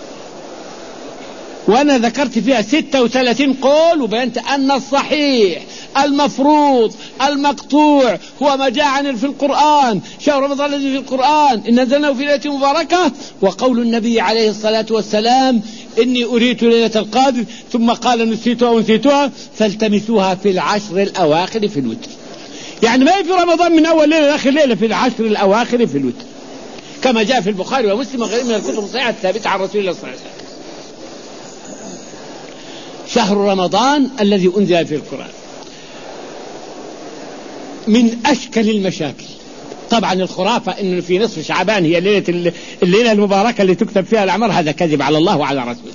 وأنا ذكرت فيها ستة وثلاثين قول وبينت أن الصحيح المفروض المقطوع هو ما جاء عن في القرآن: شهر رمضان الذي في القرآن إن نزلناه في ليلة مباركة، وقول النبي عليه الصلاة والسلام: إني أريت ليلة القدر، ثم قال: نسيتها ونسيتها فالتمسوها في العشر الأواخر في الوتر. يعني ما في رمضان من أول ليلة لآخر ليلة، في العشر الأواخر في الوتر، كما جاء في البخاري ومسلم وغيره من الكتب الصحيحة الثابتة عن رسول الله صلى الله عليه وسلم. شهر رمضان الذي أنزل في القرآن. من أشكل المشاكل طبعا الخرافة إنه في نصف شعبان هي ليلة الليلة المباركة اللي تكتب فيها الأعمار، هذا كذب على الله وعلى رسوله.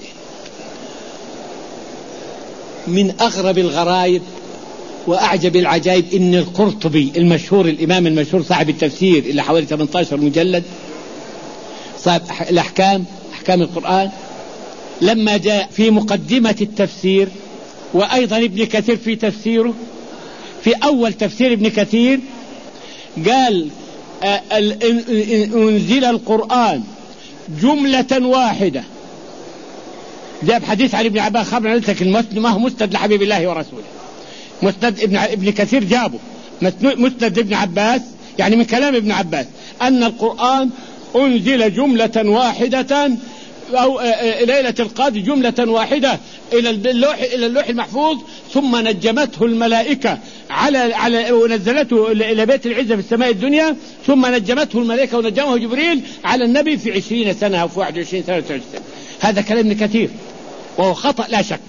من أغرب الغرائب وأعجب العجائب إن القرطبي المشهور، الإمام المشهور صاحب التفسير اللي حوالي ثمانية عشر مجلد، صاحب الأحكام أحكام القرآن، لما جاء في مقدمة التفسير، وأيضا ابن كثير في تفسيره، في أول تفسير ابن كثير قال: أنزل القرآن جملة واحدة. جاب حديث عن ابن عباس خبرنا لك المسند ما هو مسند لحبيب الله ورسوله، مسند ابن ابن كثير جابه مسند ابن عباس، يعني من كلام ابن عباس أن القرآن أنزل جملة واحدة أو ليلة القدر جملة واحدة إلى اللوح إلى اللوح المحفوظ، ثم نجمته الملائكة على على ونزلته إلى بيت العزة في السماء الدنيا، ثم نجمته الملائكة ونجمه جبريل على النبي في عشرين سنة أو في واحد وعشرين سنة. هذا كلام ابن كثير وهو خطأ لا شك.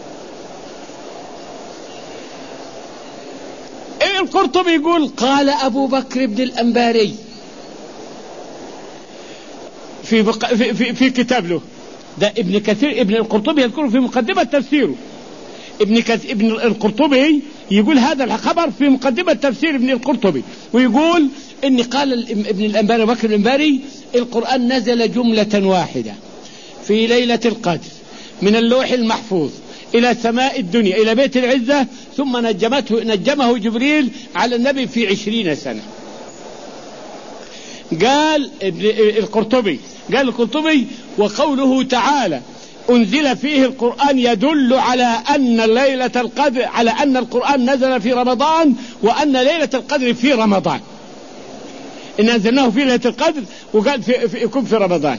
القرطبي يقول: قال أبو بكر بن الأنباري في, بق... في, في, في كتاب له ده، ابن كثير ابن القرطبي يذكره في مقدمة تفسيره. ابن, كث... ابن القرطبي يقول هذا الخبر في مقدمة تفسير ابن القرطبي، ويقول إن قال ابن الأنباري أبو بكر الأنباري: القرآن نزل جملة واحدة في ليلة القدر من اللوح المحفوظ إلى سماء الدنيا إلى بيت العزة، ثم نجمته نجمه جبريل على النبي في عشرين سنة. قال القرطبي قال القرطبي: وقوله تعالى أنزل فيه القرآن يدل على أن ليلة القدر على أن القرآن نزل في رمضان، وأن ليلة القدر في رمضان. إن أنزلناه في ليلة القدر، وقال في في يكون في رمضان.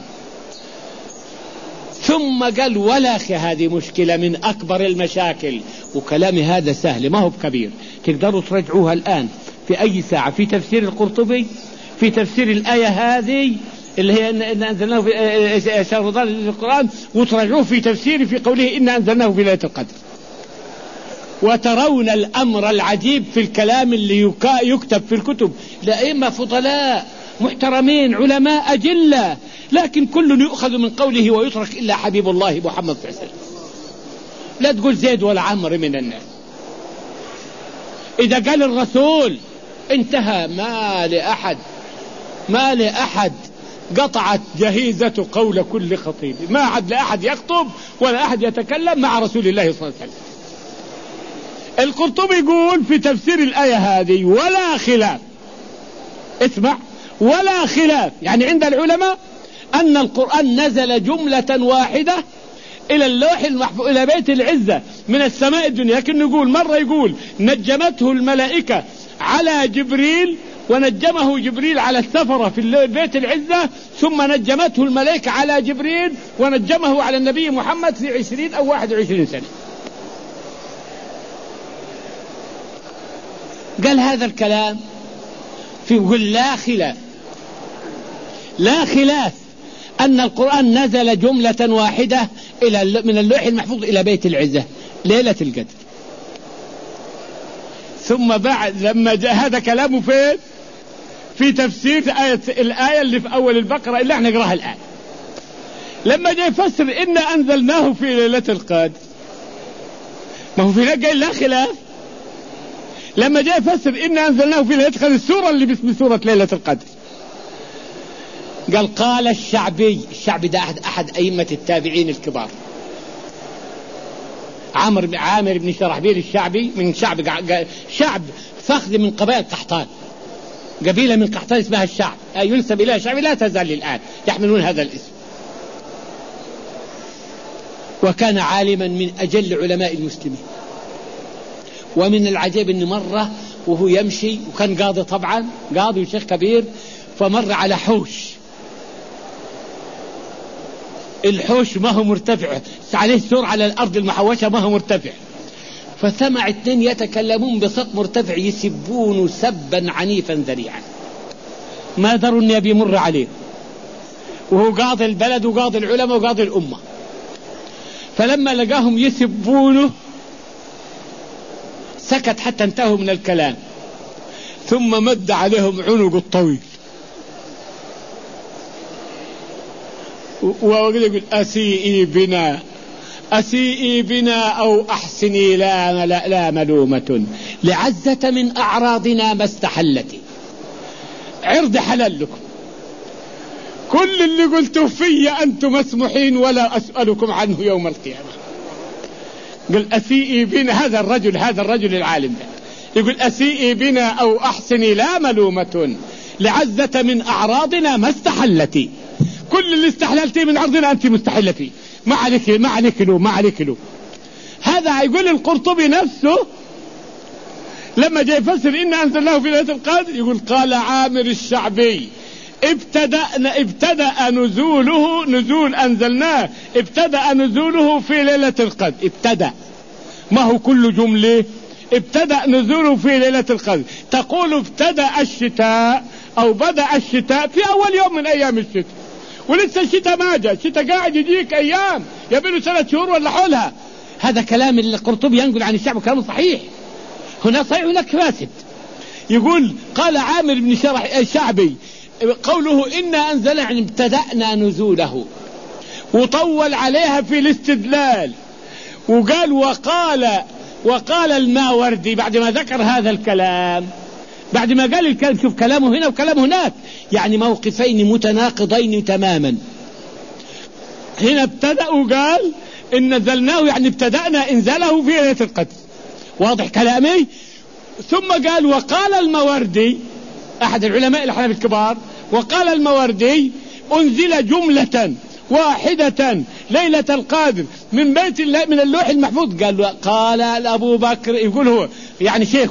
ثم قال ولا أخي هذه مشكلة من أكبر المشاكل، وكلامي هذا سهل ما هو بكبير، تقدروا ترجعوها الآن في أي ساعة في تفسير القرطبي، في تفسير الآية هذه اللي هي إن أنزلناه في شهر رمضان القرآن، وترجعوه في تفسير في قوله إن أنزلناه في ليلة القدر، وترون الأمر العجيب في الكلام اللي يكتب في الكتب لأئمة فضلاء محترمين علماء أجلة، لكن كل يؤخذ من قوله ويترك إلا حبيب الله محمد صلى الله عليه وسلم. لا تقول زيد ولا عمر من الناس، إذا قال الرسول انتهى، ما لأحد ما لأحد قطعت جهيزة قول كل خطيب، ما عاد لأحد يخطب ولا أحد يتكلم مع رسول الله صلى الله عليه وسلم. القرطبي يقول في تفسير الآية هذه ولا خلاف، اسمع، ولا خلاف يعني عند العلماء أن القرآن نزل جملة واحدة إلى اللوح المحفوظ إلى بيت العزة من السماء الدنيا، لكن يقول مرة يقول نجمته الملائكة على جبريل، ونجمه جبريل على السفرة في بيت العزة، ثم نجمته الملائكة على جبريل ونجمه على النبي محمد في عشرين أو واحد وعشرين سنة. قال هذا الكلام في يقول لا خلاف، لا خلاف أن القرآن نزل جملة واحدة إلى من اللوح المحفوظ إلى بيت العزة ليلة القدر. ثم بعد لما جاء هذا كلامه فين؟ في تفسير آية الآية اللي في أول البقرة اللي احنا نقراها الآن. لما جاء يفسر إن أنزلناه في ليلة القدر، ما هو في قال لا خلاف. لما جاء يفسر إن أنزلناه في ليلة القدر السورة اللي باسم سورة ليلة القدر، قال قال الشعبي، الشعبي ده أحد, أحد أئمة التابعين الكبار، عامر عامر بن شرحبيل الشعبي، من شعب شعب فخذ من قبائل قحطان، قبيلة من قحطان اسمها الشعب، ينسب إليها شعبي لا تزال الآن يحملون هذا الاسم. وكان عالما من أجل علماء المسلمين. ومن العجيب أن مرة وهو يمشي، وكان قاضي طبعا، قاضي وشيخ كبير، فمر على حوش، الحوش ما هو مرتفع، عليه سور على الأرض المحوشة ما هو مرتفع، فسمع اثنين يتكلمون بصوت مرتفع يسبون سبا عنيفا ذريعا، ما دروا أن يبي يمر عليه، وهو قاضي البلد وقاضي العلماء وقاضي الأمة. فلما لقاهم يسبونه سكت حتى انتهوا من الكلام، ثم مد عليهم عنق الطويل ويقول أسيئي بنا أسيئي بنا أو أحسني لا, لا, لا ملومة لعزة من أعراضنا ما استحلت، عرض حلال لكم، كل اللي قلتوا في أنتم مسموحين ولا أسألكم عنه يوم القيامة. قل أسيئي بنا، هذا الرجل هذا الرجل العالم ده يقول أسيئي بنا أو أحسني لا ملومة لعزة من أعراضنا ما استحلتي، كل اللي استحللتي من عرضنا أنت مستحلة فيه، ما عليك ما عليك له ما عليك له. هذا يقول القرطبي نفسه لما جاء يفسر إن أنزلناه في ليلة القدر، يقول قال عامر الشعبي ابتدأ ابتدأ نزوله نزول أنزلناه ابتدأ نزوله في ليلة القدر، ابتدأ ما هو كل جملة، ابتدأ نزوله في ليلة القدر، تقول ابتدأ الشتاء أو بدأ الشتاء في أول يوم من أيام الشتاء، ولسه الشتاء ما جاء، الشتاء قاعد يجيك أيام يبينه ثلاث شهور ولا حولها. هذا كلام القرطبي ينقل عن الشعب كلام صحيح، هنا صحيح هناك فاسد. يقول قال عامر بن شرح الشعبي قوله إنا أنزل يعني ابتدأنا نزوله، وطول عليها في الاستدلال، وقال وقال وقال الماوردي بعد ما ذكر هذا الكلام، بعد ما قال الكلام، شوف كلامه هنا وكلامه هناك، يعني موقفين متناقضين تماما. هنا ابتدأ وقال إن نزلناه يعني ابتدأنا انزله في ليلة القدر، واضح كلامي؟ ثم قال وقال الماوردي أحد العلماء الحنفية الكبار، وقال الماوردي أنزل جملة واحدة ليلة القدر من بيت الله من اللوح المحفوظ. قال قال أبو بكر، يقول هو يعني شيخه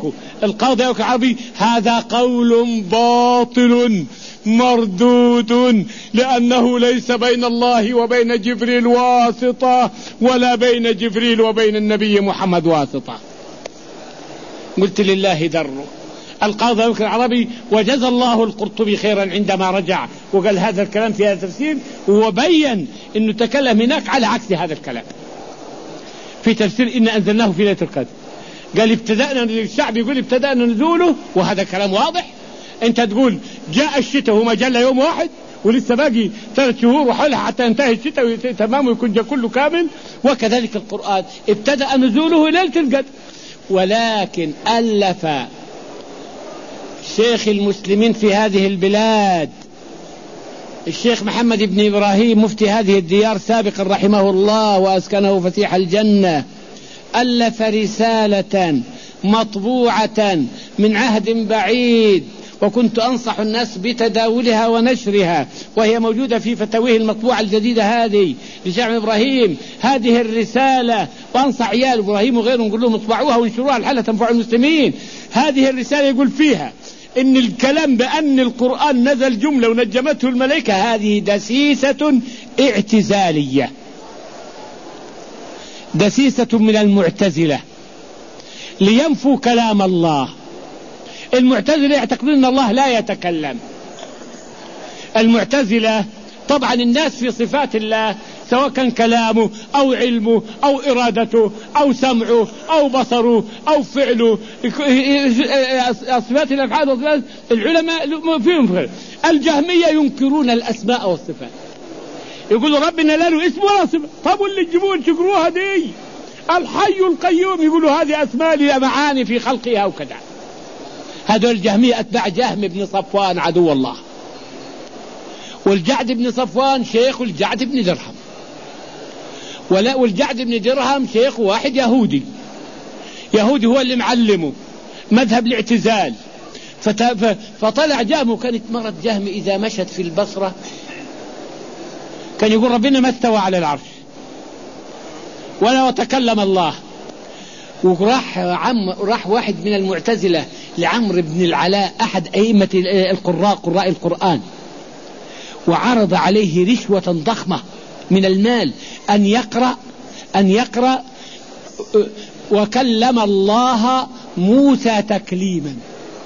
القاضي العربي هذا قول باطل مردود، لأنه ليس بين الله وبين جبريل واسطة، ولا بين جبريل وبين النبي محمد واسطة. قلت لله دره. القاضي العربي وجزى الله القرطبي خيرا عندما رجع وقال هذا الكلام في هذا التفسير، وبين انه تكلم هناك على عكس هذا الكلام في تفسير إن أنزلناه في ليلة القدر. قال ابتدأنا، الشعب يقول ابتدأنا نزوله، وهذا كلام واضح. انت تقول جاء الشتاء وما جاء يوم واحد، ولسه باقي ثلاث شهور وحولها حتى ينتهي الشتاء تمام ويكون جاء كله كامل. وكذلك القرآن ابتدأ نزوله ليلة القدر، ولكن ألف شيخ المسلمين في هذه البلاد الشيخ محمد بن إبراهيم مفتي هذه الديار سابقا رحمه الله وأسكنه فسيح الجنة، ألف رسالة مطبوعة من عهد بعيد، وكنت أنصح الناس بتداولها ونشرها، وهي موجودة في فتاويه المطبوعة الجديدة هذه لشيخ إبراهيم. هذه الرسالة وأنصح عيال إبراهيم وغيرهم نقول لهم اطبعوها وانشروها لعلها تنفع المسلمين. هذه الرسالة يقول فيها إن الكلام بأن القرآن نزل جملة ونجمته الملائكة هذه دسيسة اعتزالية، دسيسة من المعتزلة لينفوا كلام الله. المعتزلة يعتقدون أن الله لا يتكلم. المعتزلة طبعا الناس في صفات الله سواء كان كلامه أو علمه أو إرادته أو سمعه أو بصره أو فعله، صفات الأفعال والصفات العلماء فيهم فرق. الجهمية ينكرون الأسماء والصفات، يقولوا ربنا لا له اسم ولا صفة. طب واللي تجيبوه تشكروها دي الحي القيوم، يقولوا هذه أسماء لها معاني في خلقها وكذا. هذول الجهمية أتباع جهم بن صفوان عدو الله، والجعد بن صفوان شيخ الجعد بن درهم، ولا والجعد بن درهم شيخ واحد يهودي، يهودي هو اللي معلمه مذهب الاعتزال. فطلع جهم، وكانت مرة جهم إذا مشت في البصرة كان يقول ربنا ما استوى على العرش ولا تكلم الله. وراح عم راح واحد من المعتزلة لعمرو بن العلاء أحد أئمة القراء قراء القرآن، وعرض عليه رشوة ضخمة من المال أن يقرأ أن يقرأ وكلم الله موسى تكليما.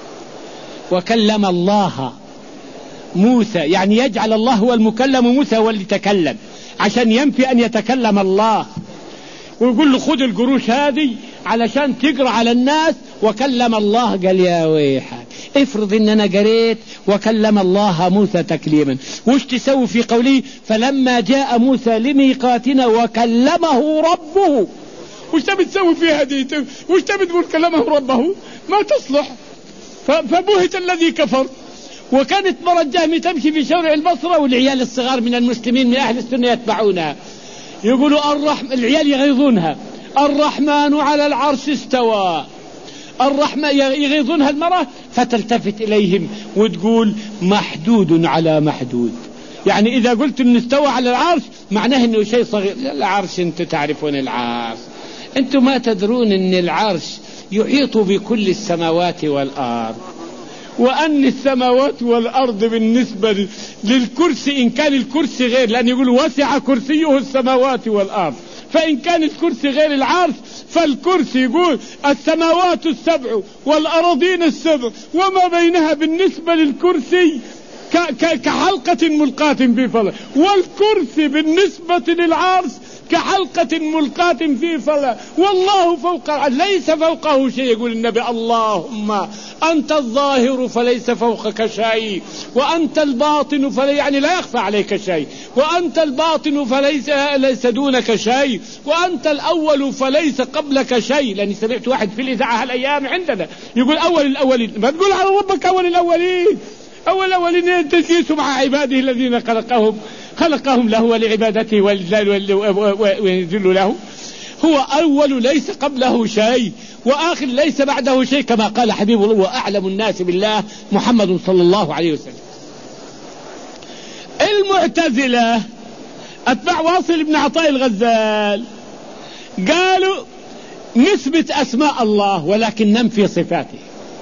وكلم الله موسى يعني يجعل الله هو المكلم وموسى هو اللي تكلم، عشان ينفي أن يتكلم الله. ويقول له خذ القروش هذه علشان تقرأ على الناس وكلم الله. قال يا ويحك، افرض ان انا قريت وكلم الله موسى تكليما، وش تسوي في قوله فلما جاء موسى لميقاتنا وكلمه ربه؟ وش تبي تسوي فيها دي؟ وش تبي تقول كلمه ربه؟ ما تصلح. فبهت الذي كفر. وكانت مرة جهمي تمشي في شوارع البصرة والعيال الصغار من المسلمين من أهل السنة يتبعونها، يقولوا الرحمن، العيال يغيظونها الرحمن على العرش استوى، الرحمن يغيظونها المرأة، فتلتفت إليهم وتقول محدود على محدود. يعني إذا قلت إنه استوى على العرش معناه إنه شيء صغير. العرش أنتم تعرفون العرش، أنتم ما تدرون إن العرش يحيط بكل السماوات والأرض، وأن السماوات والأرض بالنسبة للكرسي إن كان الكرسي غير، لأن يقول وسع كرسيه السماوات والأرض، فإن كان الكرسي غير العرش فالكرسي يقول السماوات السبع والأراضين السبع وما بينها بالنسبة للكرسي كحلقة ملقاة في فضة، والكرسي بالنسبة للعرش كحلقة ملقاة في فضة، والله فوق ليس فوقه شيء. يقول النبي اللهم أنت الظاهر فليس فوقك شيء، وأنت الباطن فلي يعني لا يخفى عليك شيء، وأنت الباطن فليس ليس دونك شيء، وأنت الأول فليس قبلك شيء. لأني سمعت واحد في الإذاعة هالأيام عندنا يقول أول الأولين، ما تقول على ربك أول الأولين، أول الأولين تجلس مع عباده الذين خلقهم خلقهم له ولعبادته ويذل له. هو أول ليس قبله شيء، وآخر ليس بعده شيء، كما قال حبيب الله وأعلم الناس بالله محمد صلى الله عليه وسلم. المعتزلة أتباع واصل بن عطاء الغزال قالوا نثبت أسماء الله ولكن ننفي صفاته.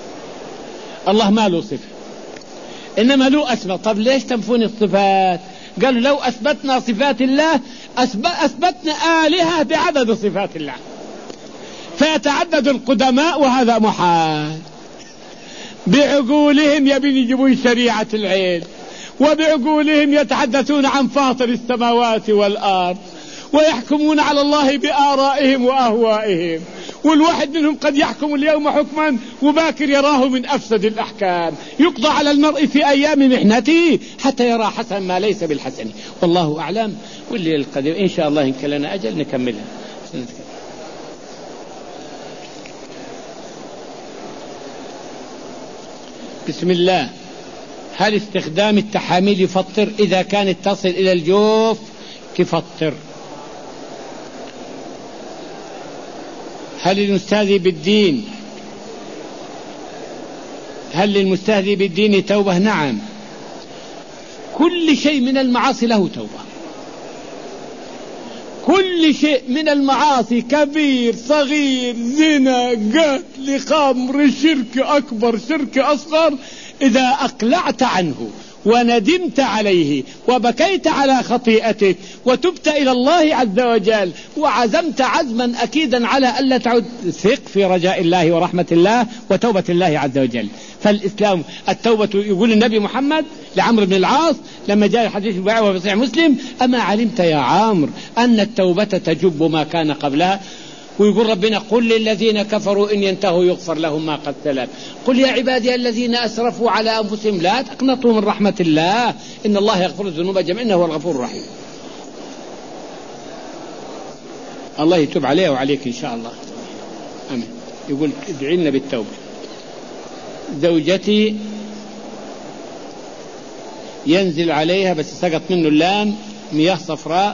الله ما له صفة، إنما له أسماء. طب ليش تنفون الصفات؟ قالوا لو أثبتنا صفات الله أثبتنا آلهة بعدد صفات الله، فيتعدد القدماء وهذا محال. بعقولهم يبين يجيبون شريعة العين، وبعقولهم يتحدثون عن فاطر السماوات والأرض، ويحكمون على الله بآرائهم وأهوائهم، والواحد منهم قد يحكم اليوم حكما وباكر يراه من أفسد الأحكام. يقضى على المرء في أيام محنته حتى يرى حسن ما ليس بالحسن. والله أعلم. واللي القديم إن شاء الله إن كان لنا أجل نكملها. بسم الله. هل استخدام التحاميل يفطر؟ إذا كانت تصل إلى الجوف تفطر. هل المستهزئ بالدين هل للمستهزئ بالدين توبة؟ نعم، كل شيء من المعاصي له توبة، كل شيء من المعاصي، كبير صغير، زنا، قتل، خمر، شرك أكبر، شرك أصغر، إذا أقلعت عنه وندمت عليه وبكيت على خطيئتك وتبت إلى الله عز وجل وعزمت عزما أكيدا على ألا تعود، ثق في رجاء الله ورحمة الله وتوبة الله عز وجل. فالإسلام التوبة، يقول النبي محمد لعمرو بن العاص لما جاء الحديث البعوة في صحيح مسلم: أما علمت يا عمرو أن التوبة تجب ما كان قبلها؟ ويقول ربنا: قل للذين كفروا إن ينتهوا يغفر لهم ما قد سلف. قل يا عبادي الذين أسرفوا على أنفسهم لا تقنطوا من رحمة الله إن الله يغفر الذنوب جميعا إنه هو الغفور الرحيم. الله يتوب عليه وعليك إن شاء الله. آمين. يقول: ادعي لنا بالتوبة. زوجتي ينزل عليها بس سقط منه اللام مياه صفراء،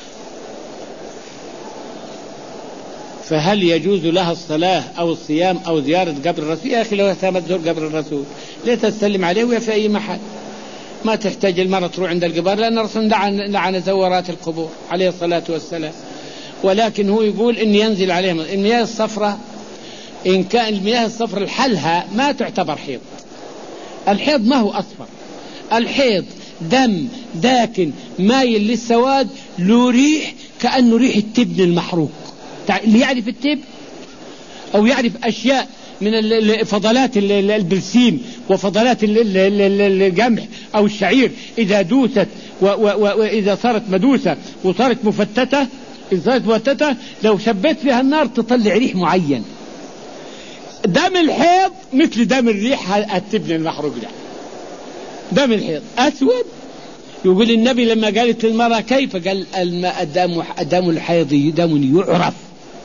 فهل يجوز لها الصلاة أو الصيام أو زيارة قبر الرسول؟ يا أخي لو اهتمت تزور قبر الرسول ليه تسلم عليه ويا في أي محل؟ ما تحتاج المرأة تروح عند القبر، لأن الرسول لعن, لعن زوارات القبور عليه الصلاة والسلام. ولكن هو يقول إن ينزل عليهم المياه الصفراء، إن كان المياه الصفراء الحلها ما تعتبر حيض. الحيض ما هو أصفر، الحيض دم داكن مايل للسواد، له ريح كأنه ريح التبن المحروق. اللي يعرف التب أو يعرف أشياء من فضلات البرسيم وفضلات القمح أو الشعير، إذا دوست وإذا صارت مدوسة وصارت مفتتة، إذا صارت مفتتة لو شبيت فيها النار تطلع ريح معين. دم الحيض مثل دم الريح التبن المحروق ده، دم الحيض أسود. يقول النبي لما قالت للمرأة كيف؟ قال: الدم دم الحيض دم يعرف،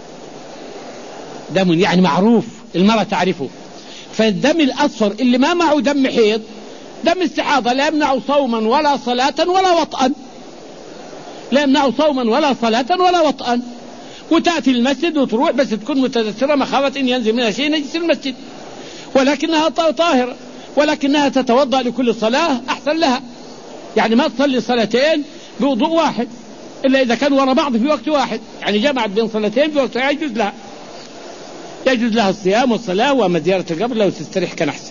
دم يعني معروف، المرأة تعرفه. فالدم الأصفر اللي ما معه دم حيض دم استحاضة، لا يمنع صوما ولا صلاة ولا وطئا، لا يمنع صوما ولا صلاة ولا وطئا. وتأتي المسجد وتروح بس تكون متذكرة مخافة إن ينزل منها شيء نجس المسجد، ولكنها طاهرة، ولكنها تتوضأ لكل صلاة أحسن لها. يعني ما تصلي صلاتين بوضوء واحد إلا إذا كانوا وراء بعض في وقت واحد، يعني جمعت بين صلاتين في وقت واحد يجوز لها، يجوز لها الصيام والصلاة وما زيارة القبر لو تستريح كان أحسن.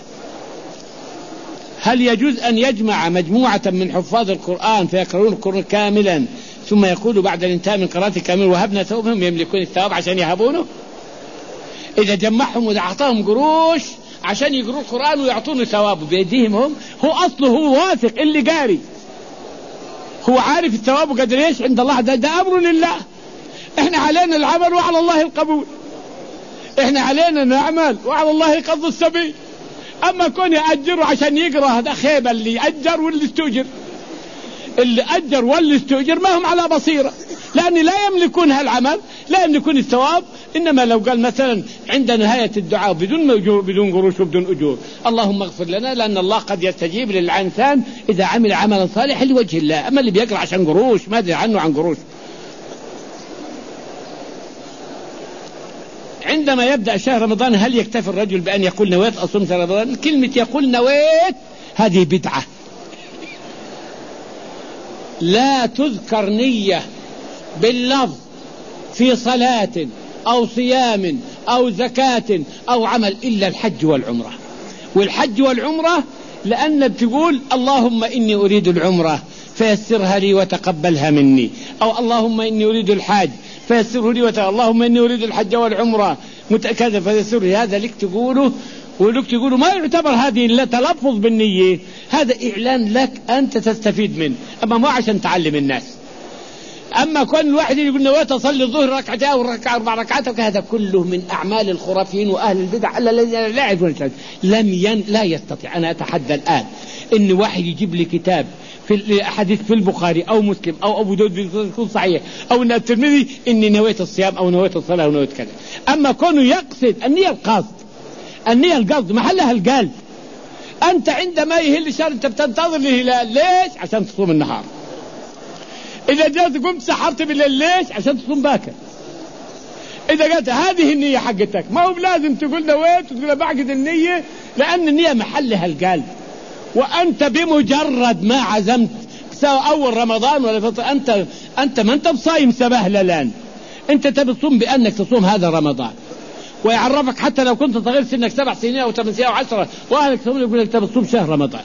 هل يجوز أن يجمع مجموعة من حفاظ القرآن فيقرؤون القرآن كاملا ثم يقولوا بعد الانتهاء من قراءة كامل وهبنا ثوبهم يملكون الثواب عشان يهبونه؟ إذا جمعهم وأعطاهم قروش عشان يقرؤوا القرآن ويعطونه ثوابه بيديهم هم، هو أصله هو واثق اللي قاري، هو عارف الثواب قدر ايش عند الله. ده, ده أمر لله. احنا علينا العمل وعلى الله القبول، احنا علينا نعمل وعلى الله قصد السبيل. اما كون يأجر عشان يقرأ هذا خيبة، اللي يأجر واللي استؤجر، اللي أجر واللي استؤجر ما هم على بصيرة، لأن لا يملكون هالعمل، لا يملكون الثواب. إنما لو قال مثلا عند نهاية الدعاء بدون أجور بدون قروش وبدون أجور اللهم اغفر لنا، لأن الله قد يستجيب للإنسان إذا عمل عملا صالحا لوجه الله. أما اللي بيقرأ عشان قروش ما أدري عنه عن قروش. عندما يبدأ شهر رمضان هل يكتفي الرجل بأن يقول نويت أصوم شهر رمضان؟ كلمة يقول نويت هذه بدعة، لا تذكر نية باللفظ في صلاة أو صيام أو زكاة أو عمل إلا الحج والعمرة. والحج والعمرة لأن بتقول اللهم إني أريد العمرة فيسرها لي وتقبلها مني، أو اللهم إني أريد الحج فيسره لي وت... اللهم إني أريد الحج والعمرة متأكد فيسر لي. هذا لك تقوله ولك تقوله، ما يعتبر هذه إلا تلفظ بالنية، هذا إعلان لك أنت تستفيد منه، أما ما عشان تعلم الناس. أما كون الواحد يقول نويت أصلي الظهر ركعتين أو ركعة أربع ركعات، هذا كله من أعمال الخرافيين وأهل البدع الذين لا يعرفون الشيء. لم ين لا يستطيع. أنا أتحدى الآن إن واحد يجيب لي كتاب في الحديث في البخاري أو مسلم أو أبو داود يكون صحيح أو إن الترمذي إني نويت الصيام أو نويت الصلاة أو نويت كذا. أما كونه يقصد النية القصد، النية القصد محلها القلب. أنت عندما يهل الشهر أنت بتنتظر الهلال، ليش؟ عشان تصوم النهار. إذا جاءت قمت سحرت بالليل، ليش؟ عشان تصوم باكر. إذا قلت هذه النية حقتك، ما هو لازم تقول نويت وتقول بعقد النية، لأن النية محلها القلب. وأنت بمجرد ما عزمت سواء أول رمضان ولا فطر، أنت أنت ما أنت بصايم سبهلة الآن، أنت تبي تصوم بأنك تصوم هذا رمضان. ويعرفك حتى لو كنت صغير سنك سبع سنين أو ثمان سنين أو عشرة وأهلك تصوم، يقول لك تبي تصوم شهر رمضان.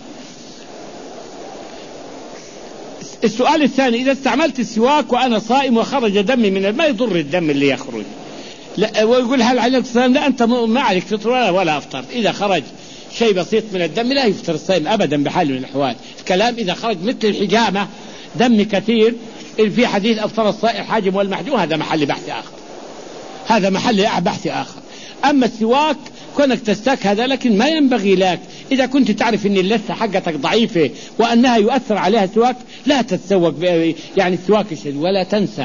السؤال الثاني، إذا استعملت السواك وأنا صائم وخرج دمي من ما يضر الدم اللي يخرج، لا ويقول هل عليك الصيام؟ لا، أنت ما عليك فطر ولا, ولا أفطر. إذا خرج شيء بسيط من الدم لا يفطر الصائم أبدا بحال من الأحوال. الكلام إذا خرج مثل الحجامة دم كثير، في حديث أفطر الصائم الحاجم والمحجوم، هذا محل بحث آخر، هذا محل بحث آخر. أما السواك كونك تستاك هذا، لكن ما ينبغي لك إذا كنت تعرف أن اللثة حقتك ضعيفة وأنها يؤثر عليها السواك لا تتسوق يعني السواك الشديد. ولا تنسى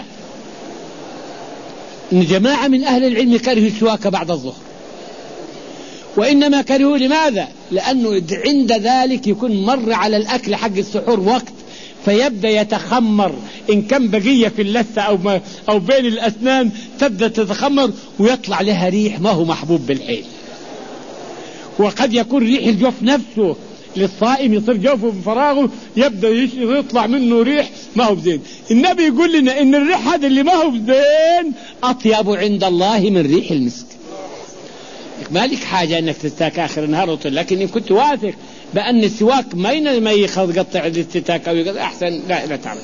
أن جماعة من أهل العلم كرهوا السواك بعد الظهر، وإنما كرهوا لماذا؟ لأنه عند ذلك يكون مر على الأكل حق السحور وقت، فيبدأ يتخمر إن كان بقية في اللثة أو, ما أو بين الأسنان تبدأ تتخمر ويطلع لها ريح ما هو محبوب بالحيل. وقد يكون ريح الجوف نفسه للصائم يصير جوفه بفراغه يبدأ يطلع منه ريح ما هو بزين. النبي يقول لنا إن الريح هذا اللي ما هو بزين أطيب عند الله من ريح المسك. ما لك حاجة أنك تستاك آخر النهار وطل، لكن إن كنت واثق بأن السواك ما ما يخذ قطع الاستتاك أو أحسن لا لا تعمل.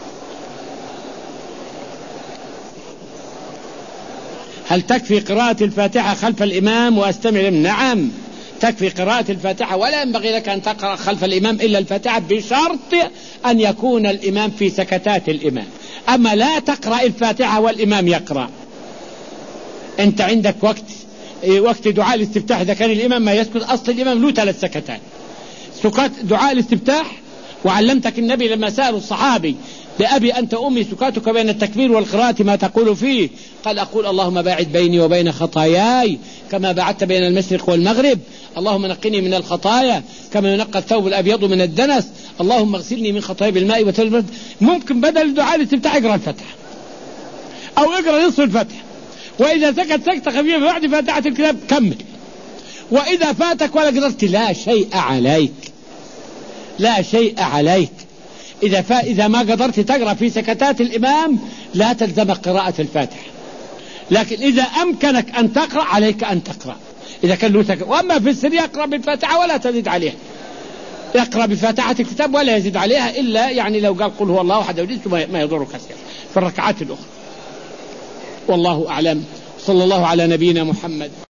هل تكفي قراءة الفاتحة خلف الإمام وأستمع لهم؟ نعم تكفي قراءة الفاتحة، ولا ينبغي لك أن تقرأ خلف الإمام إلا الفاتحة بشرط أن يكون الإمام في سكتات الإمام. أما لا تقرأ الفاتحة والإمام يقرأ. أنت عندك وقت وقت دعاء الاستفتاح إذا كان الإمام ما يسكت، أصل الإمام له ثلاث سكتات سكات دعاء الاستفتاح. وعلمتك النبي لما سألوا الصحابي لأبي أنت أمي سكاتك بين التكبير والقراءة ما تقول فيه؟ قال أقول اللهم باعد بيني وبين خطاياي كما بعدت بين المشرق والمغرب، اللهم نقني من الخطايا كما ينقى الثوب الأبيض من الدنس، اللهم اغسلني من خطايا بالماء والثلج. ممكن بدل دعاء الاستفتاح اقرأ الفتح أو اقرأ نصف الفتح، وإذا سكت سكتة خفيفة بعد فاتحة الكتاب كمل. وإذا فاتك ولا قدرت لا شيء عليك، لا شيء عليك. إذا, فا إذا ما قدرت تقرأ في سكتات الإمام لا تلزمك قراءة الفاتحة، لكن إذا أمكنك أن تقرأ عليك أن تقرأ إذا كان له سكت. وأما في السر يقرأ بالفاتحة ولا تزيد عليها، يقرأ بفاتحة الكتاب ولا يزيد عليها، إلا يعني لو قال قل هو الله أحد وجدت ما يضر كثير في الركعات الأخرى. والله أعلم. صلى الله على نبينا محمد.